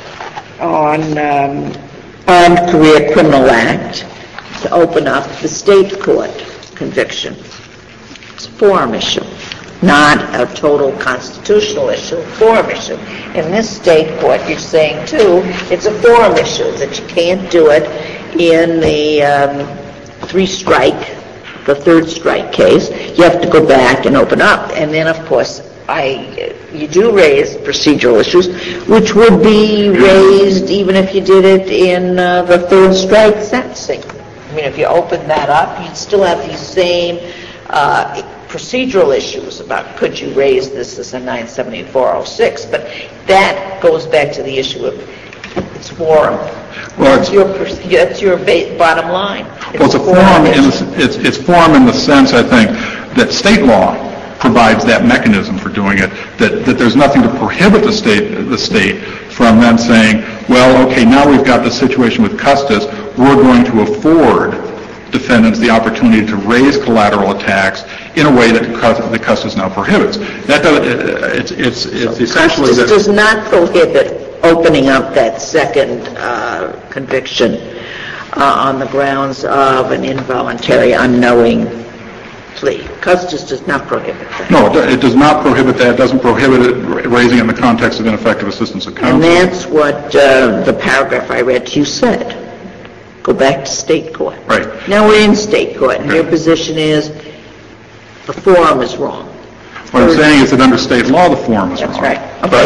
on um, Armed Career Criminal Act to open up the state court conviction. It's a forum issue, not a total constitutional issue, a forum issue. In this state court, you're saying, too, it's a forum issue, that you can't do it in the um, three-strike, the third strike case. You have to go back and open up. And then, of course, I, you do raise procedural issues, which would be raised even if you did it in uh, the third strike sentencing. I mean, if you open that up, you'd still have these same uh, procedural issues about could you raise this as a nine seventy-four oh six, but that goes back to the issue of its forum. Well, That's it's- your, pers- that's your ba- bottom line. Well, it's a forum in the, it's, it's forum in the sense, I think, that state law provides that mechanism for doing it, that, that there's nothing to prohibit the state, the state from then saying, well, okay, now we've got the situation with Custis, we're going to afford defendants the opportunity to raise collateral attacks in a way that Cus- the Custis now prohibits. That does, it's, it's, it's essentially Custis that... does not prohibit opening up that second uh, conviction uh, on the grounds of an involuntary, unknowing plea. Custis does not prohibit that. No, it it does not prohibit that. It doesn't prohibit it ra- raising it in the context of ineffective assistance of counsel. And that's what uh, the paragraph I read to you said. Go back to state court. Right. Now we're in state court, and your Okay. position is the forum is wrong. What I'm saying is that under state law, the forum is wrong. That's right. Okay. But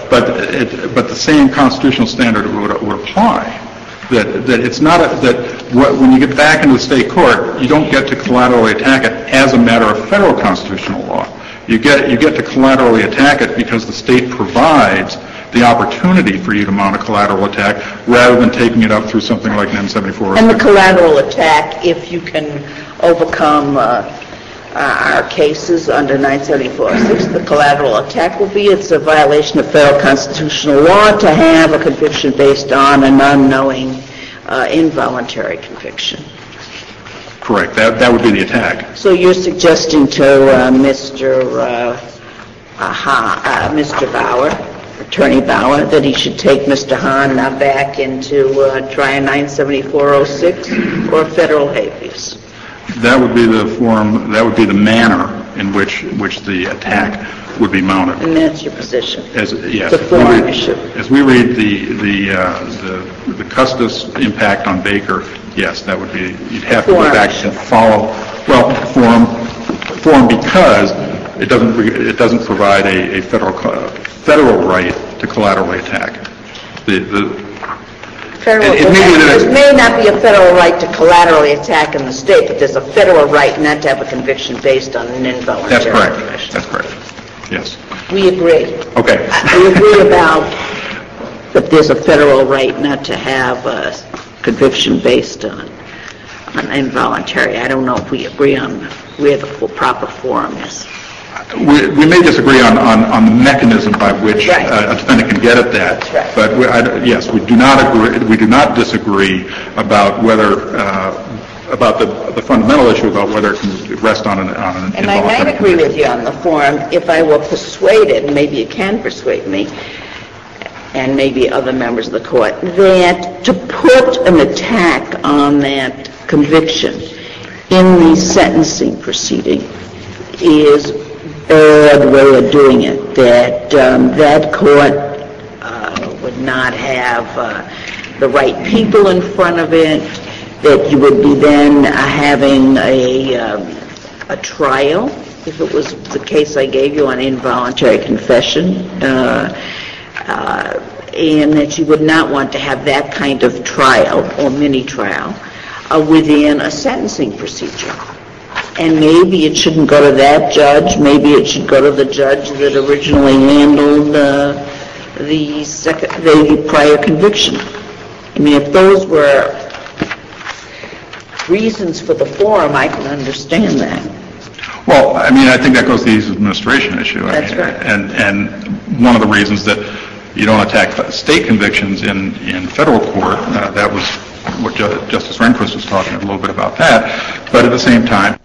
but it, but the same constitutional standard would, would apply. That, that it's not a, that what, when you get back into the state court, you don't get to collaterally attack it as a matter of federal constitutional law. You get you get to collaterally attack it because the state provides the opportunity for you to mount a collateral attack rather than taking it up through something like an N seventy-four oh six. And the collateral attack, if you can overcome uh, uh, our cases under nine seventy-four oh six, the collateral attack will be it's a violation of federal constitutional law to have a conviction based on an unknowing uh, involuntary conviction. Correct. That that would be the attack. So you're suggesting to uh, Mister Uh, aha, uh, Mister Bauer, Attorney Bauer, that he should take Mister Hahn now back into uh, try a nine seventy-four oh six or federal habeas? That would be the form. That would be the manner in which which the attack would be mounted. And that's your position? As yes, The form we read, issue. As we read the the uh, the the Custis impact on Baker, yes, that would be. You'd have to go Form back issue. and follow. Well, form form because it doesn't re- it doesn't provide a, a federal co- federal right to collaterally attack. The the Federal, It- it may be that- there may not be a federal right to collaterally attack in the state, but there's a federal right not to have a conviction based on an involuntary that's correct. conviction. That's correct. Yes. We agree. Okay. I- We agree about that there's a federal right not to have a conviction based on, on involuntary. I don't know if we agree on where the full proper forum is. We, we may disagree on, on, on the mechanism by which Right. uh, a defendant can get at that. That's right. But we, I, yes, we do not agree. We do not disagree about whether uh, about the the fundamental issue about whether it can rest on an on an And I involuntary might agree conviction. with you on the forum if I were persuaded, maybe you can persuade me, and maybe other members of the court, that to put an attack on that conviction in the sentencing proceeding is bad way of doing it, that um, that court uh, would not have uh, the right people in front of it, that you would be then uh, having a, um, a trial, if it was the case I gave you on involuntary confession, uh, uh, and that you would not want to have that kind of trial or mini-trial uh, within a sentencing procedure. And maybe it shouldn't go to that judge. Maybe it should go to the judge that originally handled uh, the, second, the prior conviction. I mean, if those were reasons for the forum, I can understand that. Well, I mean, I think that goes to the ease of administration issue. That's right. And and one of the reasons that you don't attack state convictions in, in federal court, uh, that was what Ju- Justice Rehnquist was talking a little bit about that. But at the same time,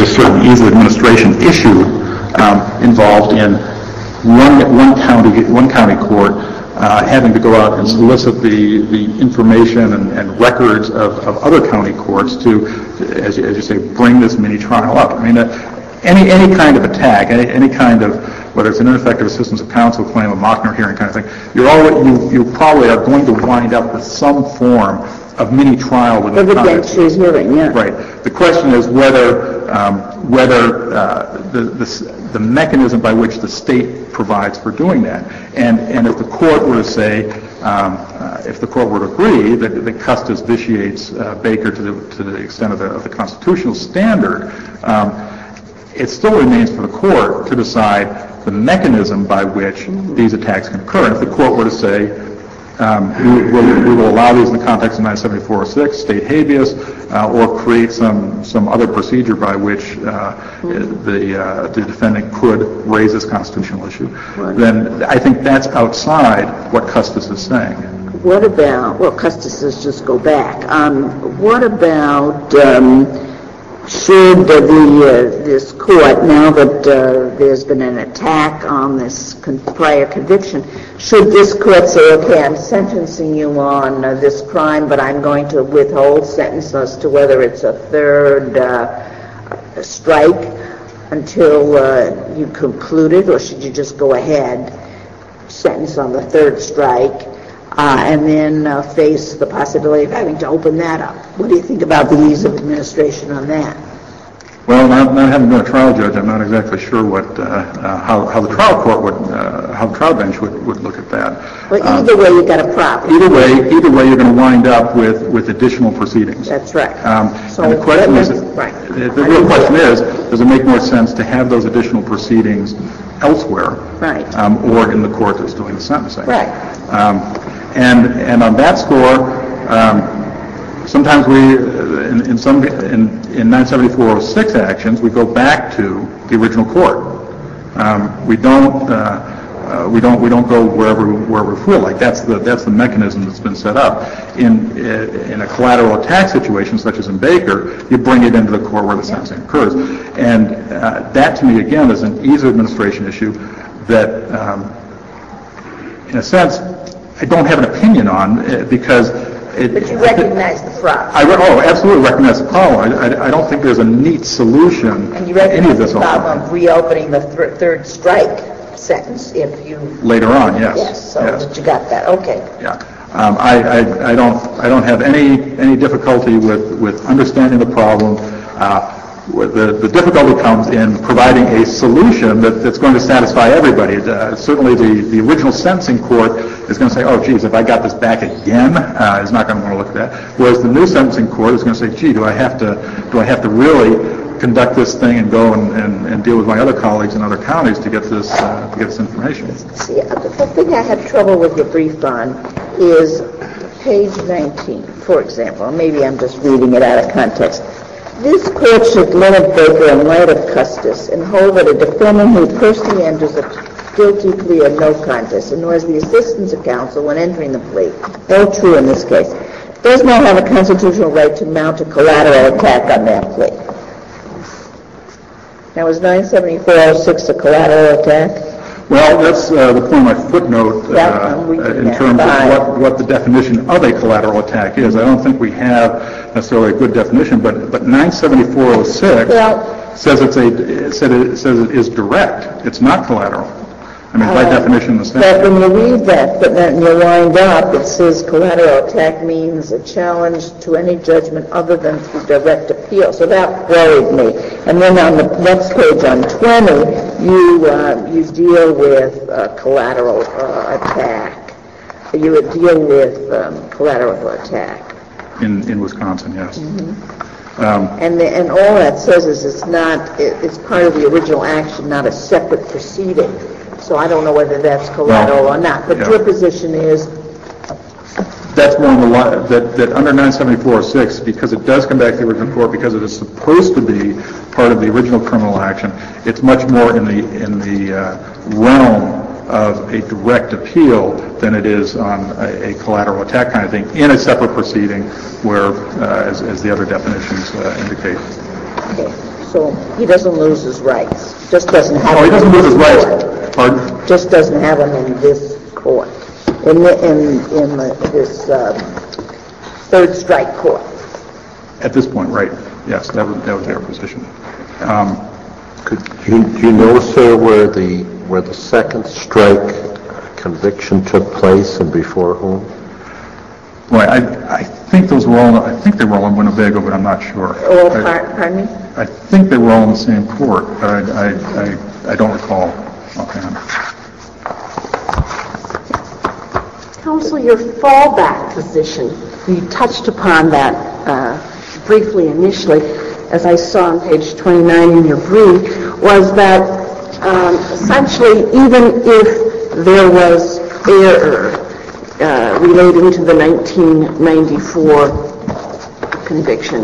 a certain ease of administration issue um, involved in one one county one county court uh, having to go out and solicit the, the information and, and records of, of other county courts to, as you, as you say, bring this mini trial up. I mean, uh, any any kind of attack, any, any kind of, whether it's an ineffective assistance of counsel claim, a Mockner hearing kind of thing, you're already, you, you probably are going to wind up with some form of mini trial within the context. Evidentiary hearing, yeah. Right. The question is whether um, whether uh, the, the the mechanism by which the state provides for doing that, and and if the court were to say, um, uh, if the court were to agree that, that Custis vitiates uh, Baker to the to the extent of the, of the constitutional standard, um, it still remains for the court to decide the mechanism by which these attacks can occur. And if the court were to say, Um, we, will, we will allow these in the context of nine seventy-four oh six, state habeas, uh, or create some some other procedure by which uh, the uh, the defendant could raise this constitutional issue. Right. Then I think that's outside what Custis is saying. What about, well, Custis says just go back. Um, what about um, should the uh, this court, now that uh, there's been an attack on this con- prior conviction, should this court say, okay, I'm sentencing you on uh, this crime, but I'm going to withhold sentence as to whether it's a third uh, strike until uh, you conclude it, or should you just go ahead, sentence on the third strike, uh, and then uh, face the possibility of having to open that up? What do you think about the ease of administration on that? Well, not, not having been a trial judge, I'm not exactly sure what uh, uh, how, how the trial court would, uh, how the trial bench would, would look at that. Well, either um, way, you got a problem. Either way, either way, you're going to wind up with, with additional proceedings. That's right. Um, so and the question is, right. the, the real question is, does it make more sense to have those additional proceedings elsewhere, right, um, or in the court that's doing the sentencing? Right. Um, and and on that score. Um, Sometimes we, in, in some in, in nine seventy-four oh six actions, we go back to the original court. Um, we don't uh, uh, we don't we don't go wherever wherever we feel like. That's the that's the mechanism that's been set up. In in a collateral attack situation, such as in Baker, you bring it into the court where the sentencing occurs, and uh, that to me again is an ease of administration issue that, um, in a sense, I don't have an opinion on uh, because. It, but you recognize the fraud. I re- oh, absolutely recognize the problem. I, I, I don't think there's a neat solution and you to any of recognize this. the problem of reopening the th- third strike sentence if you... Later on, yes. Yes, so yes. that you got that. Okay. Yeah. Um, I, I, I don't I don't have any any difficulty with, with understanding the problem. Uh, The, the difficulty comes in providing a solution that, that's going to satisfy everybody. Uh, certainly the, the original sentencing court is going to say, oh, geez, if I got this back again, uh, is not going to want to look at that. Whereas the new sentencing court is going to say, gee, do I have to do I have to really conduct this thing and go and, and, and deal with my other colleagues in other counties to get this uh, to get this information? See, the thing I have trouble with your brief on is page nineteen, for example. Maybe I'm just reading it out of context. This court should limit Baker in light of Custis and hold that a defendant who personally enters a guilty plea of no contest and has the assistance of counsel when entering the plea, all true in this case, does not have a constitutional right to mount a collateral attack on that plea. Now, is nine seventy-four oh six a collateral attack? Well, that's uh, the point of my footnote uh, uh, in terms of what, what the definition of a collateral attack is. I don't think we have necessarily a good definition, but but nine seventy-four oh six well, says it's a it said it says it is direct. It's not collateral. I mean, by uh, definition, the statute. But when you read that, but then you wind up, it says collateral attack means a challenge to any judgment other than through direct appeal. So that worried me. And then on the next page, on twenty, you uh, you deal with uh, collateral uh, attack. You would deal with um, collateral attack. In in Wisconsin, yes. Mm-hmm. Um, and the, and all that says is it's not it, it's part of the original action, not a separate proceeding. So I don't know whether that's collateral well, or not. But yeah. Your position is that's one of the li- that that under nine seventy-four oh six, because it does come back to the original court, because it is supposed to be part of the original criminal action. It's much more in the in the uh, realm of a direct appeal than it is on a, a collateral attack kind of thing in a separate proceeding, where uh, as, as the other definitions uh, indicate. Okay. so he doesn't lose his rights. Just doesn't have. Oh, he them doesn't in lose his this rights. court. Pardon? Just doesn't have them in this court, in the, in in the, this uh, third strike court. At this point, right. Yes, that was, that was their position. Um, Could, do, you, do you know, sir, where the where the second strike conviction took place and before whom? boy, I, I think those were all, I think they were all in Winnebago, but I'm not sure. Oh, I, par- pardon me? I think they were all in the same court, but I, I, I, I don't recall offhand. Counsel, your fallback position, you touched upon that uh, briefly initially, as I saw on page twenty-nine in your brief, was that um, essentially even if there was error uh, relating to the nineteen ninety-four conviction,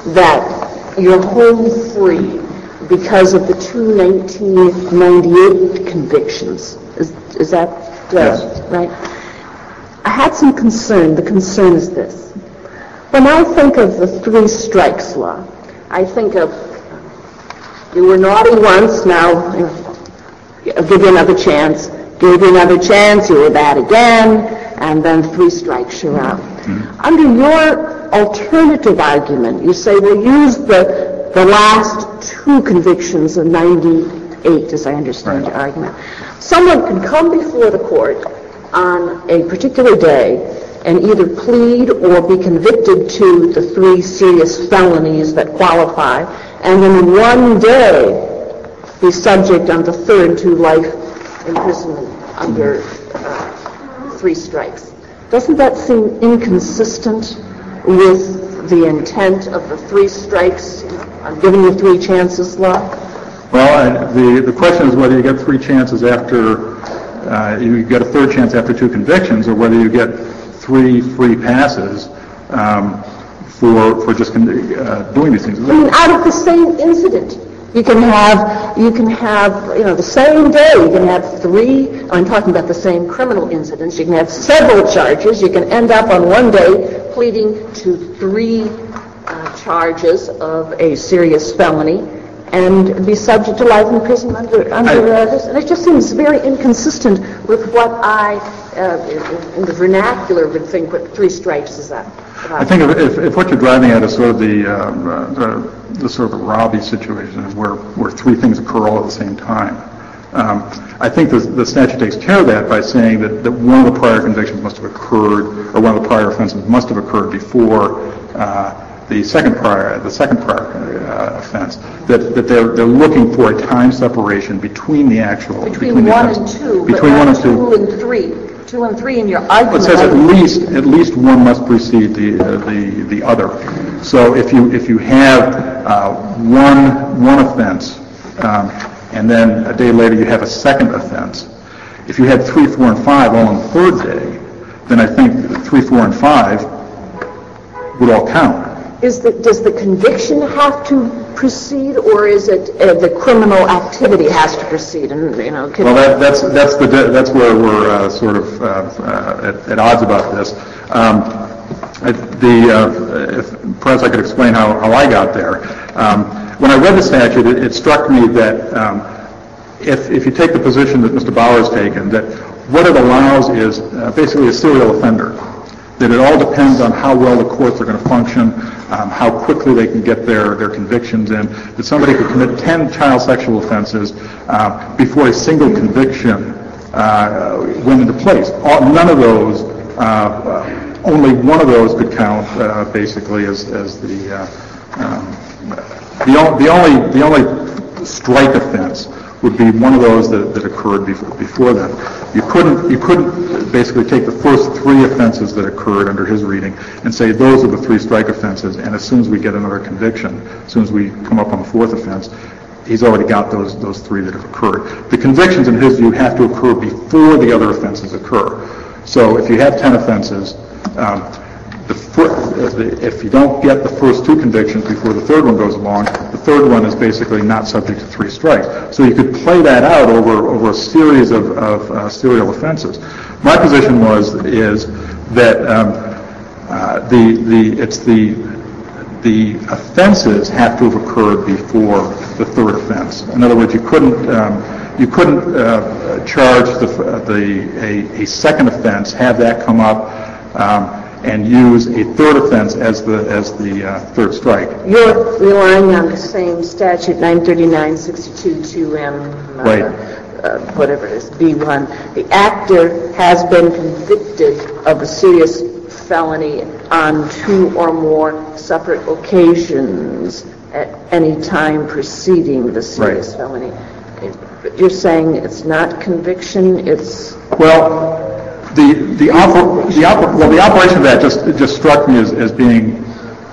that you're home free because of the two nineteen ninety-eight convictions. Is, is that uh, Yes. right? I had some concern. The concern is this. When I think of the three strikes law, I think of you were naughty once, now you know, I'll give you another chance, give you another chance, you were bad again, and then three strikes, you're out. Mm-hmm. Under your alternative argument, you say we'll use the, the last two convictions of ninety-eight, as I understand right. your argument. Someone can come before the court on a particular day and either plead or be convicted to the three serious felonies that qualify, and then in one day be subject on the third to life imprisonment under uh, three strikes. Doesn't that seem inconsistent with the intent of the three strikes, uh, giving you three chances law? Well, I, the, the question is whether you get three chances after, uh, you get a third chance after two convictions, or whether you get three free passes um, for for just uh, doing these things. I mean, out of the same incident, you can have you can have you know the same day. You can have three. I'm talking about the same criminal incidents. You can have several charges. You can end up on one day pleading to three uh, charges of a serious felony and be subject to life imprisonment under, under uh, this. And it just seems very inconsistent with what I, uh, in the vernacular, would think what three strikes is that. I think if, if, if what you're driving at is sort of the, um, uh, the, the sort of a Robbie situation where, where three things occur all at the same time, um, I think the, the statute takes care of that by saying that, that one of the prior convictions must have occurred, or one of the prior offenses must have occurred before uh, the second prior, the second prior uh, offense. That, that they're they're looking for a time separation between the actual between, between one the and two, between but one not and two. two and three. Two and three in your argument. It says at least at least one must precede the uh, the the other. So if you if you have uh, one one offense um, and then a day later you have a second offense, if you had three, four, and five all on the third day, then I think three, four, and five would all count. Is the, does the conviction have to proceed, or is it uh, the criminal activity has to proceed? And you know, can well, that, that's that's the that's where we're uh, sort of uh, uh, at, at odds about this. Um, I, the uh, if, perhaps I could explain how, how I got there. Um, when I read the statute, it, it struck me that um, if if you take the position that Mister Bauer has taken, that what it allows is uh, basically a serial offender. That it all depends on how well the courts are going to function, um, how quickly they can get their, their convictions in, that somebody could commit ten child sexual offenses uh, before a single conviction uh, went into place. All, none of those, uh, uh, only one of those could count uh, basically as, as the, uh, um, the, o- the only the only strike offense would be one of those that, that occurred before, before then. You couldn't, you couldn't basically take the first three offenses that occurred under his reading and say those are the three strike offenses, and as soon as we get another conviction, as soon as we come up on the fourth offense, he's already got those those three that have occurred. The convictions, in his view, have to occur before the other offenses occur. So if you have ten offenses, um, the fir- if you don't get the first two convictions before the third one goes along, the third one is basically not subject to three strikes. So you could play that out over, over a series of, of uh, serial offenses. My position was is that um, uh, the the it's the the offenses have to have occurred before the third offense. In other words, you couldn't um, you couldn't uh, charge the, the a, a second offense, have that come up, um, and use a third offense as the as the uh, third strike. You're relying on the same statute, nine thirty-nine sixty-two two M, uh, Right. uh, whatever it is, B one. The actor has been convicted of a serious felony on two or more separate occasions at any time preceding the serious Right. felony. You're saying it's not conviction, it's... Well, the the, oper- the oper- well the operation of that just just struck me as, as being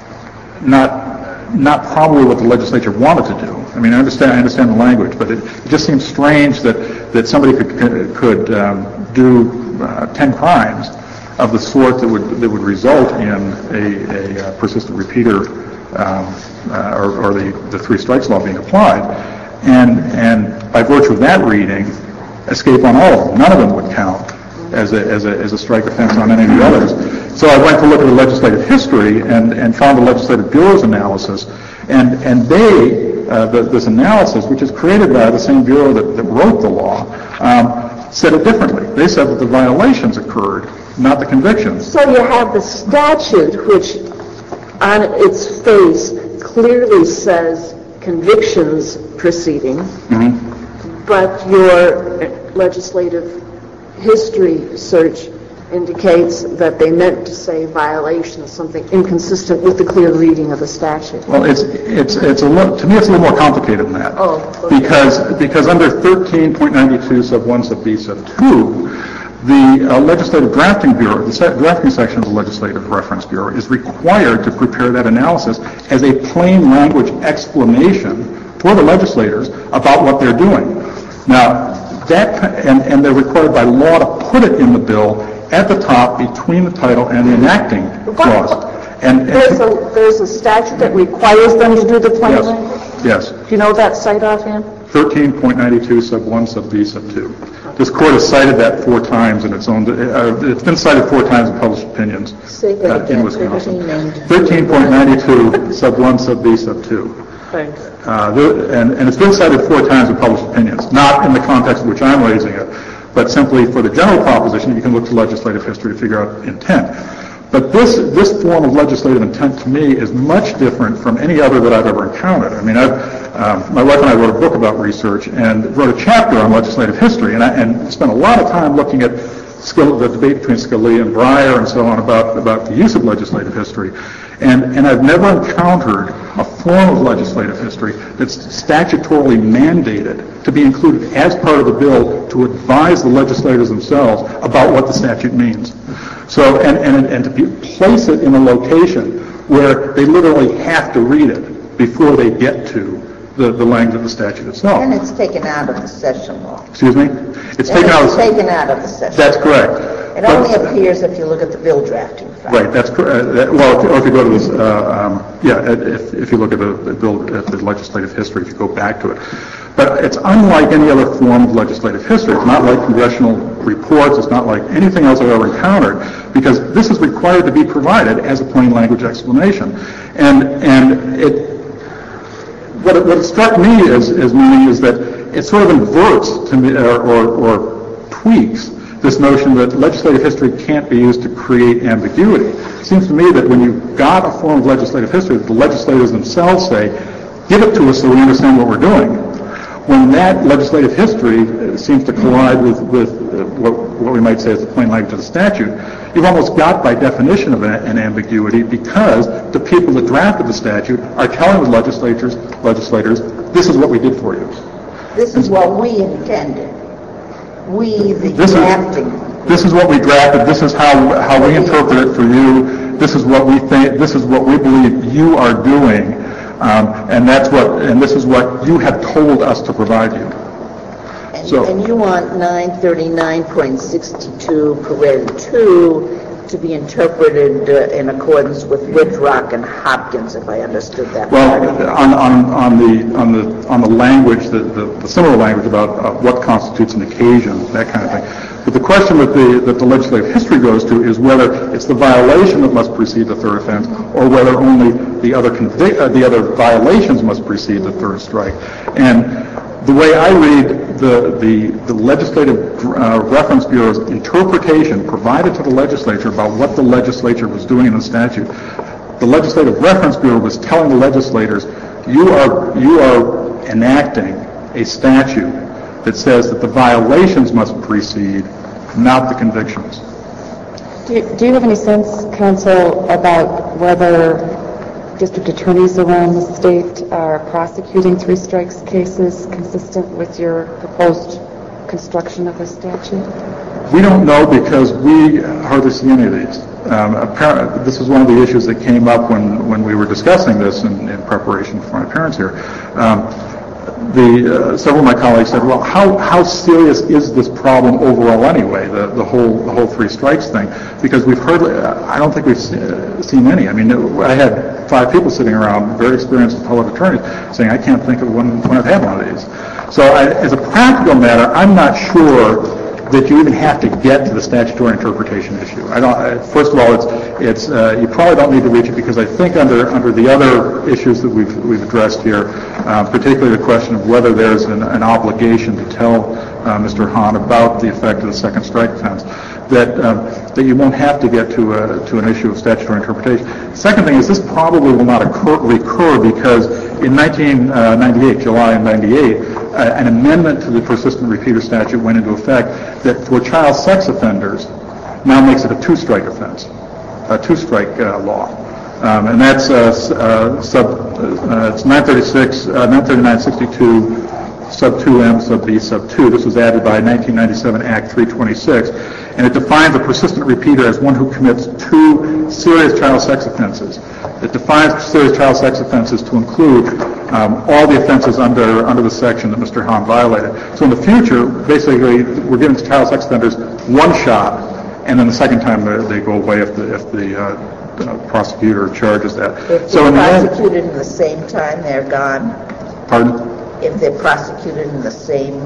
not not probably what the legislature wanted to do. I mean, I understand I understand the language, but it, it just seems strange that, that somebody could could um, do uh, ten crimes of the sort that would that would result in a, a, a persistent repeater um, uh, or, or the, the three strikes law being applied, and and by virtue of that reading, escape on all of them. None of them would count as a as a as a strike offense on any of the others. So I went to look at the legislative history and, and found the Legislative Bureau's analysis, and and they uh, the, this analysis, which is created by the same bureau that, that wrote the law, um, said it differently. They said that the violations occurred, not the convictions. So you have the statute, which on its face clearly says convictions proceeding, Mm-hmm. but your legislative history search indicates that they meant to say violation, something inconsistent with the clear reading of the statute. Well, it's it's it's a little, to me it's a little more complicated than that. Oh, okay. Because because under thirteen point ninety-two sub one sub b sub two, the uh, Legislative Drafting Bureau, the se- drafting section of the Legislative Reference Bureau, is required to prepare that analysis as a plain language explanation for the legislators about what they're doing. Now, that and, and they're required by law to put it in the bill at the top between the title and the enacting clause. And, and There's a, there's a statute that requires them to do the plain yes, language? yes. Do you know that cite offhand? thirteen point ninety-two sub one sub b sub two. This court has cited that four times in its own, uh, it's been cited four times in published opinions Say that uh, in again, Wisconsin. thirteen. thirteen point ninety-two sub one sub b sub two. Thanks. Uh, the, and, and it's been cited four times in published opinions, not in the context in which I'm raising it, but simply for the general proposition. You can look to legislative history to figure out intent. But this this form of legislative intent to me is much different from any other that I've ever encountered. I mean, I've, um, my wife and I wrote a book about research and wrote a chapter on legislative history, and I and spent a lot of time looking at skill, the debate between Scalia and Breyer and so on about, about the use of legislative history. And, and I've never encountered a form of legislative history that's statutorily mandated to be included as part of the bill to advise the legislators themselves about what the statute means. So, and, and, and to be, place it in a location where they literally have to read it before they get to the, the language of the statute itself. And it's taken out of the session law. Excuse me? It's And taken out it's of... taken out of the session. That's correct. It But- only appears if you look at the bill drafting file. Right, that's correct. Well, if you- or if you go to this, uh, um, yeah, if, if you look at the, the bill, at the legislative history, if you go back to it. But it's unlike any other form of legislative history. It's not like congressional reports. It's not like anything else I've ever encountered, because this is required to be provided as a plain language explanation. And and it what it, what it struck me as, as meaning is that it sort of inverts to me, or, or, or tweaks this notion that legislative history can't be used to create ambiguity. It seems to me that when you've got a form of legislative history, the legislators themselves say, give it to us so we understand what we're doing. When that legislative history seems to collide with, with uh, what, what we might say is the plain language of the statute, you've almost got by definition of an, an ambiguity, because the people that drafted the statute are telling the legislators, legislators, this is what we did for you. This is what we intended. We, the This is, drafting. this is what we drafted. This is how how we interpret it for you. This is what we think. This is what we believe you are doing, um, and that's what. And this is what you have told us to provide you. And, So- and you want nine thirty-nine point sixty-two, parent two, to be interpreted uh, in accordance with Whitrock and Hopkins, if I understood that Well, right. on, on, on the on the on the language, the, the, the similar language about uh, what constitutes an occasion, that kind of thing. But the question that the, that the legislative history goes to is whether it's the violation that must precede the third offense, or whether only the other convic- uh, the other violations must precede the third strike. And the way I read the, the, the Legislative uh, Reference Bureau's interpretation provided to the legislature about what the legislature was doing in the statute, the Legislative Reference Bureau was telling the legislators, you are, you are enacting a statute that says that the violations must precede, not the convictions. Do you, do you have any sense, counsel, about whether district attorneys around the state are prosecuting three strikes cases consistent with your proposed construction of the statute? We don't know because we hardly see any of these. Um, apparently, this is one of the issues that came up when, when we were discussing this in, in preparation for my appearance here. Um, the, uh, several of my colleagues said, well, how, how serious is this problem overall anyway, the, the whole the whole three strikes thing? Because we've heard, uh, I don't think we've se- uh, seen any. I mean, I had five people sitting around, very experienced public attorneys, saying, I can't think of when, when I've had one of these. So I, as a practical matter, I'm not sure that you even have to get to the statutory interpretation issue. I don't. I, first of all, it's it's uh, you probably don't need to reach it because I think under under the other issues that we've we've addressed here, uh, particularly the question of whether there's an, an obligation to tell uh, Mister Hahn about the effect of the second strike offense, that um, that you won't have to get to a, to an issue of statutory interpretation. Second thing is this probably will not occur, recur because in nineteen ninety-eight, July of ninety-eight, uh, an amendment to the persistent repeater statute went into effect that for child sex offenders now makes it a two-strike offense, a two-strike uh, law. Um, and that's uh, uh, sub, uh, it's nine thirty-six, uh, nine thirty-nine sixty-two, sub two M, sub B, sub two. This was added by nineteen ninety-seven Act three twenty-six, and it defines a persistent repeater as one who commits two serious child sex offenses. It defines serious child sex offenses to include um, all the offenses under under the section that Mister Hahn violated. So in the future, basically, we're giving child sex offenders one shot, and then the second time they, they go away if the if the uh, uh, prosecutor charges that. If so they're in the end, prosecuted in the same time, they're gone. pardon? If they're prosecuted in the same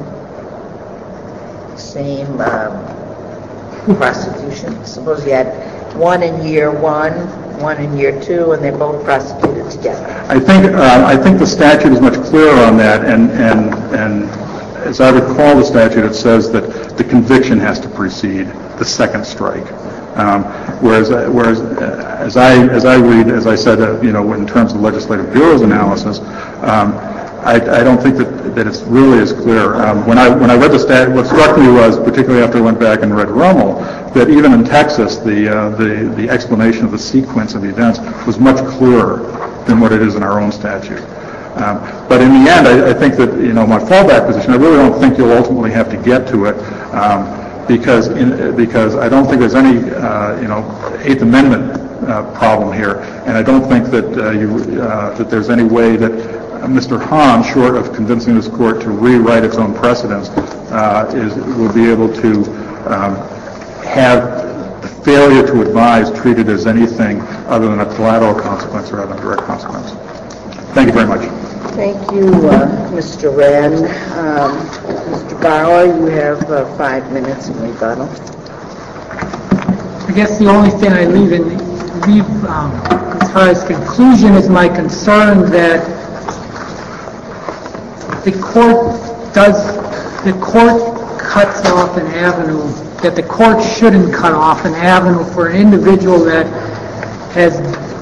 same um, prosecution, suppose you had one in year one, one in year two, and they're both prosecuted together. I think uh, I think the statute is much clearer on that, and and and as I recall the statute, it says that the conviction has to precede the second strike. Um, whereas, uh, whereas uh, as I as I read, as I said, uh, you know, in terms of the Legislative Bureau's analysis, um, I, I don't think that, that it's really as clear. Um, when I when I read the statute, what struck me was, particularly after I went back and read Rummel, that even in Texas, the uh, the the explanation of the sequence of events was much clearer than what it is in our own statute. Um, but in the end, I, I think that, you know, my fallback position, I really don't think you'll ultimately have to get to it, um, because in, because I don't think there's any uh, you know Eighth Amendment uh, problem here, and I don't think that uh, you uh, that there's any way that Mister Hahn, short of convincing this court to rewrite its own precedents, uh, is will be able to um, have the failure to advise treated as anything other than a collateral consequence rather than a direct consequence. Thank you very much. Thank you, uh, Mister Wren. Um, Mister Bauer, you have uh, five minutes in rebuttal. I guess the only thing I leave in leave um, as far as conclusion is my concern that the court does the court cuts off an avenue that the court shouldn't cut off an avenue for an individual that has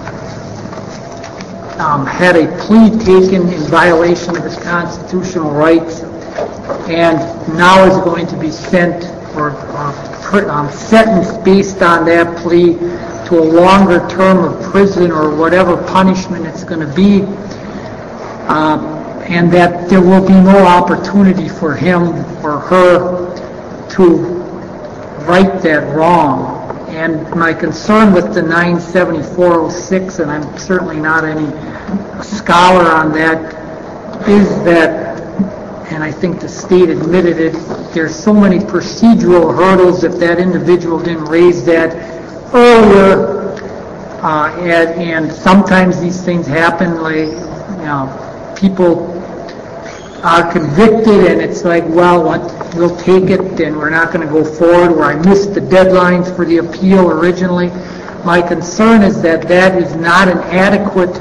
um, had a plea taken in violation of his constitutional rights and now is going to be sent or uh, um, sentenced based on that plea to a longer term of prison or whatever punishment it's going to be, uh, and that there will be no opportunity for him or her to right that wrong. And my concern with the nine seventy-four oh six, and I'm certainly not any scholar on that, is that, and I think the state admitted it, there's so many procedural hurdles if that individual didn't raise that earlier, uh, and, and sometimes these things happen, like, you know, people are convicted and it's like, well, what we'll take it and we're not going to go forward, where I missed the deadlines for the appeal originally. My concern is that that is not an adequate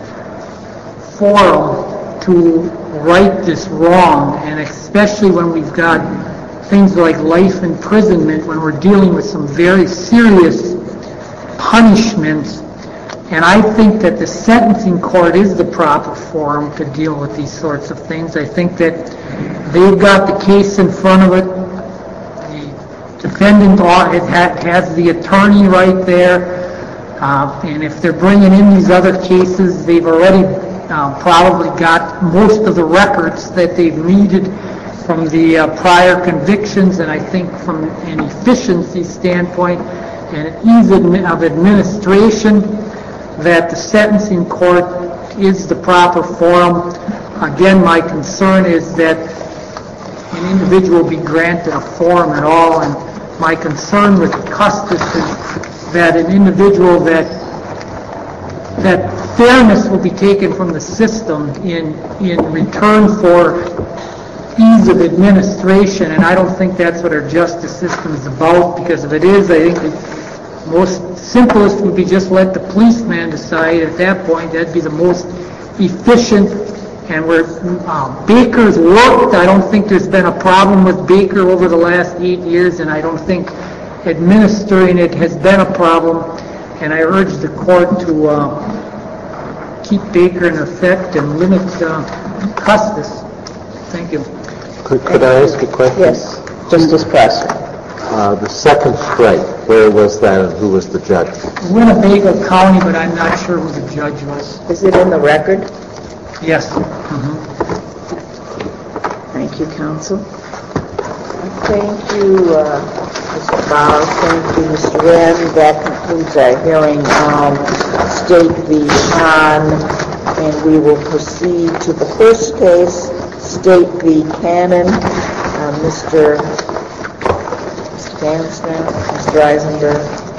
forum to right this wrong, and especially when we've got things like life imprisonment, when we're dealing with some very serious punishments. And I think that the sentencing court is the proper forum to deal with these sorts of things. I think that they've got the case in front of it. The defendant has the attorney right there. Uh, and if they're bringing in these other cases, they've already uh, probably got most of the records that they've needed from the uh, prior convictions. And I think from an efficiency standpoint and an ease of administration, that the sentencing court is the proper forum. Again, my concern is that an individual be granted a forum at all, and my concern with Custis is that an individual that that fairness will be taken from the system in in return for ease of administration, and I don't think that's what our justice system is about, because if it is, I think the most simplest would be just let the policeman decide. At that point, that'd be the most efficient. And where uh, Baker's worked, I don't think there's been a problem with Baker over the last eight years, and I don't think administering it has been a problem. And I urge the court to uh, keep Baker in effect and limit uh, Custis. Thank you. Could, could I ask a question? Yes, Justice Presser. Uh, the second strike, where was that and who was the judge? Winnebago County, but I'm not sure who the judge was. Is it in the record? Yes. Mm-hmm. Thank you, counsel. Thank you, uh, Mister Bowles. Thank you, Mister Wren. That concludes our hearing on State v. Hahn, and we will proceed to the first case, State v. Cannon. Uh, Mister Mister Dansman, Mister Eisenberg.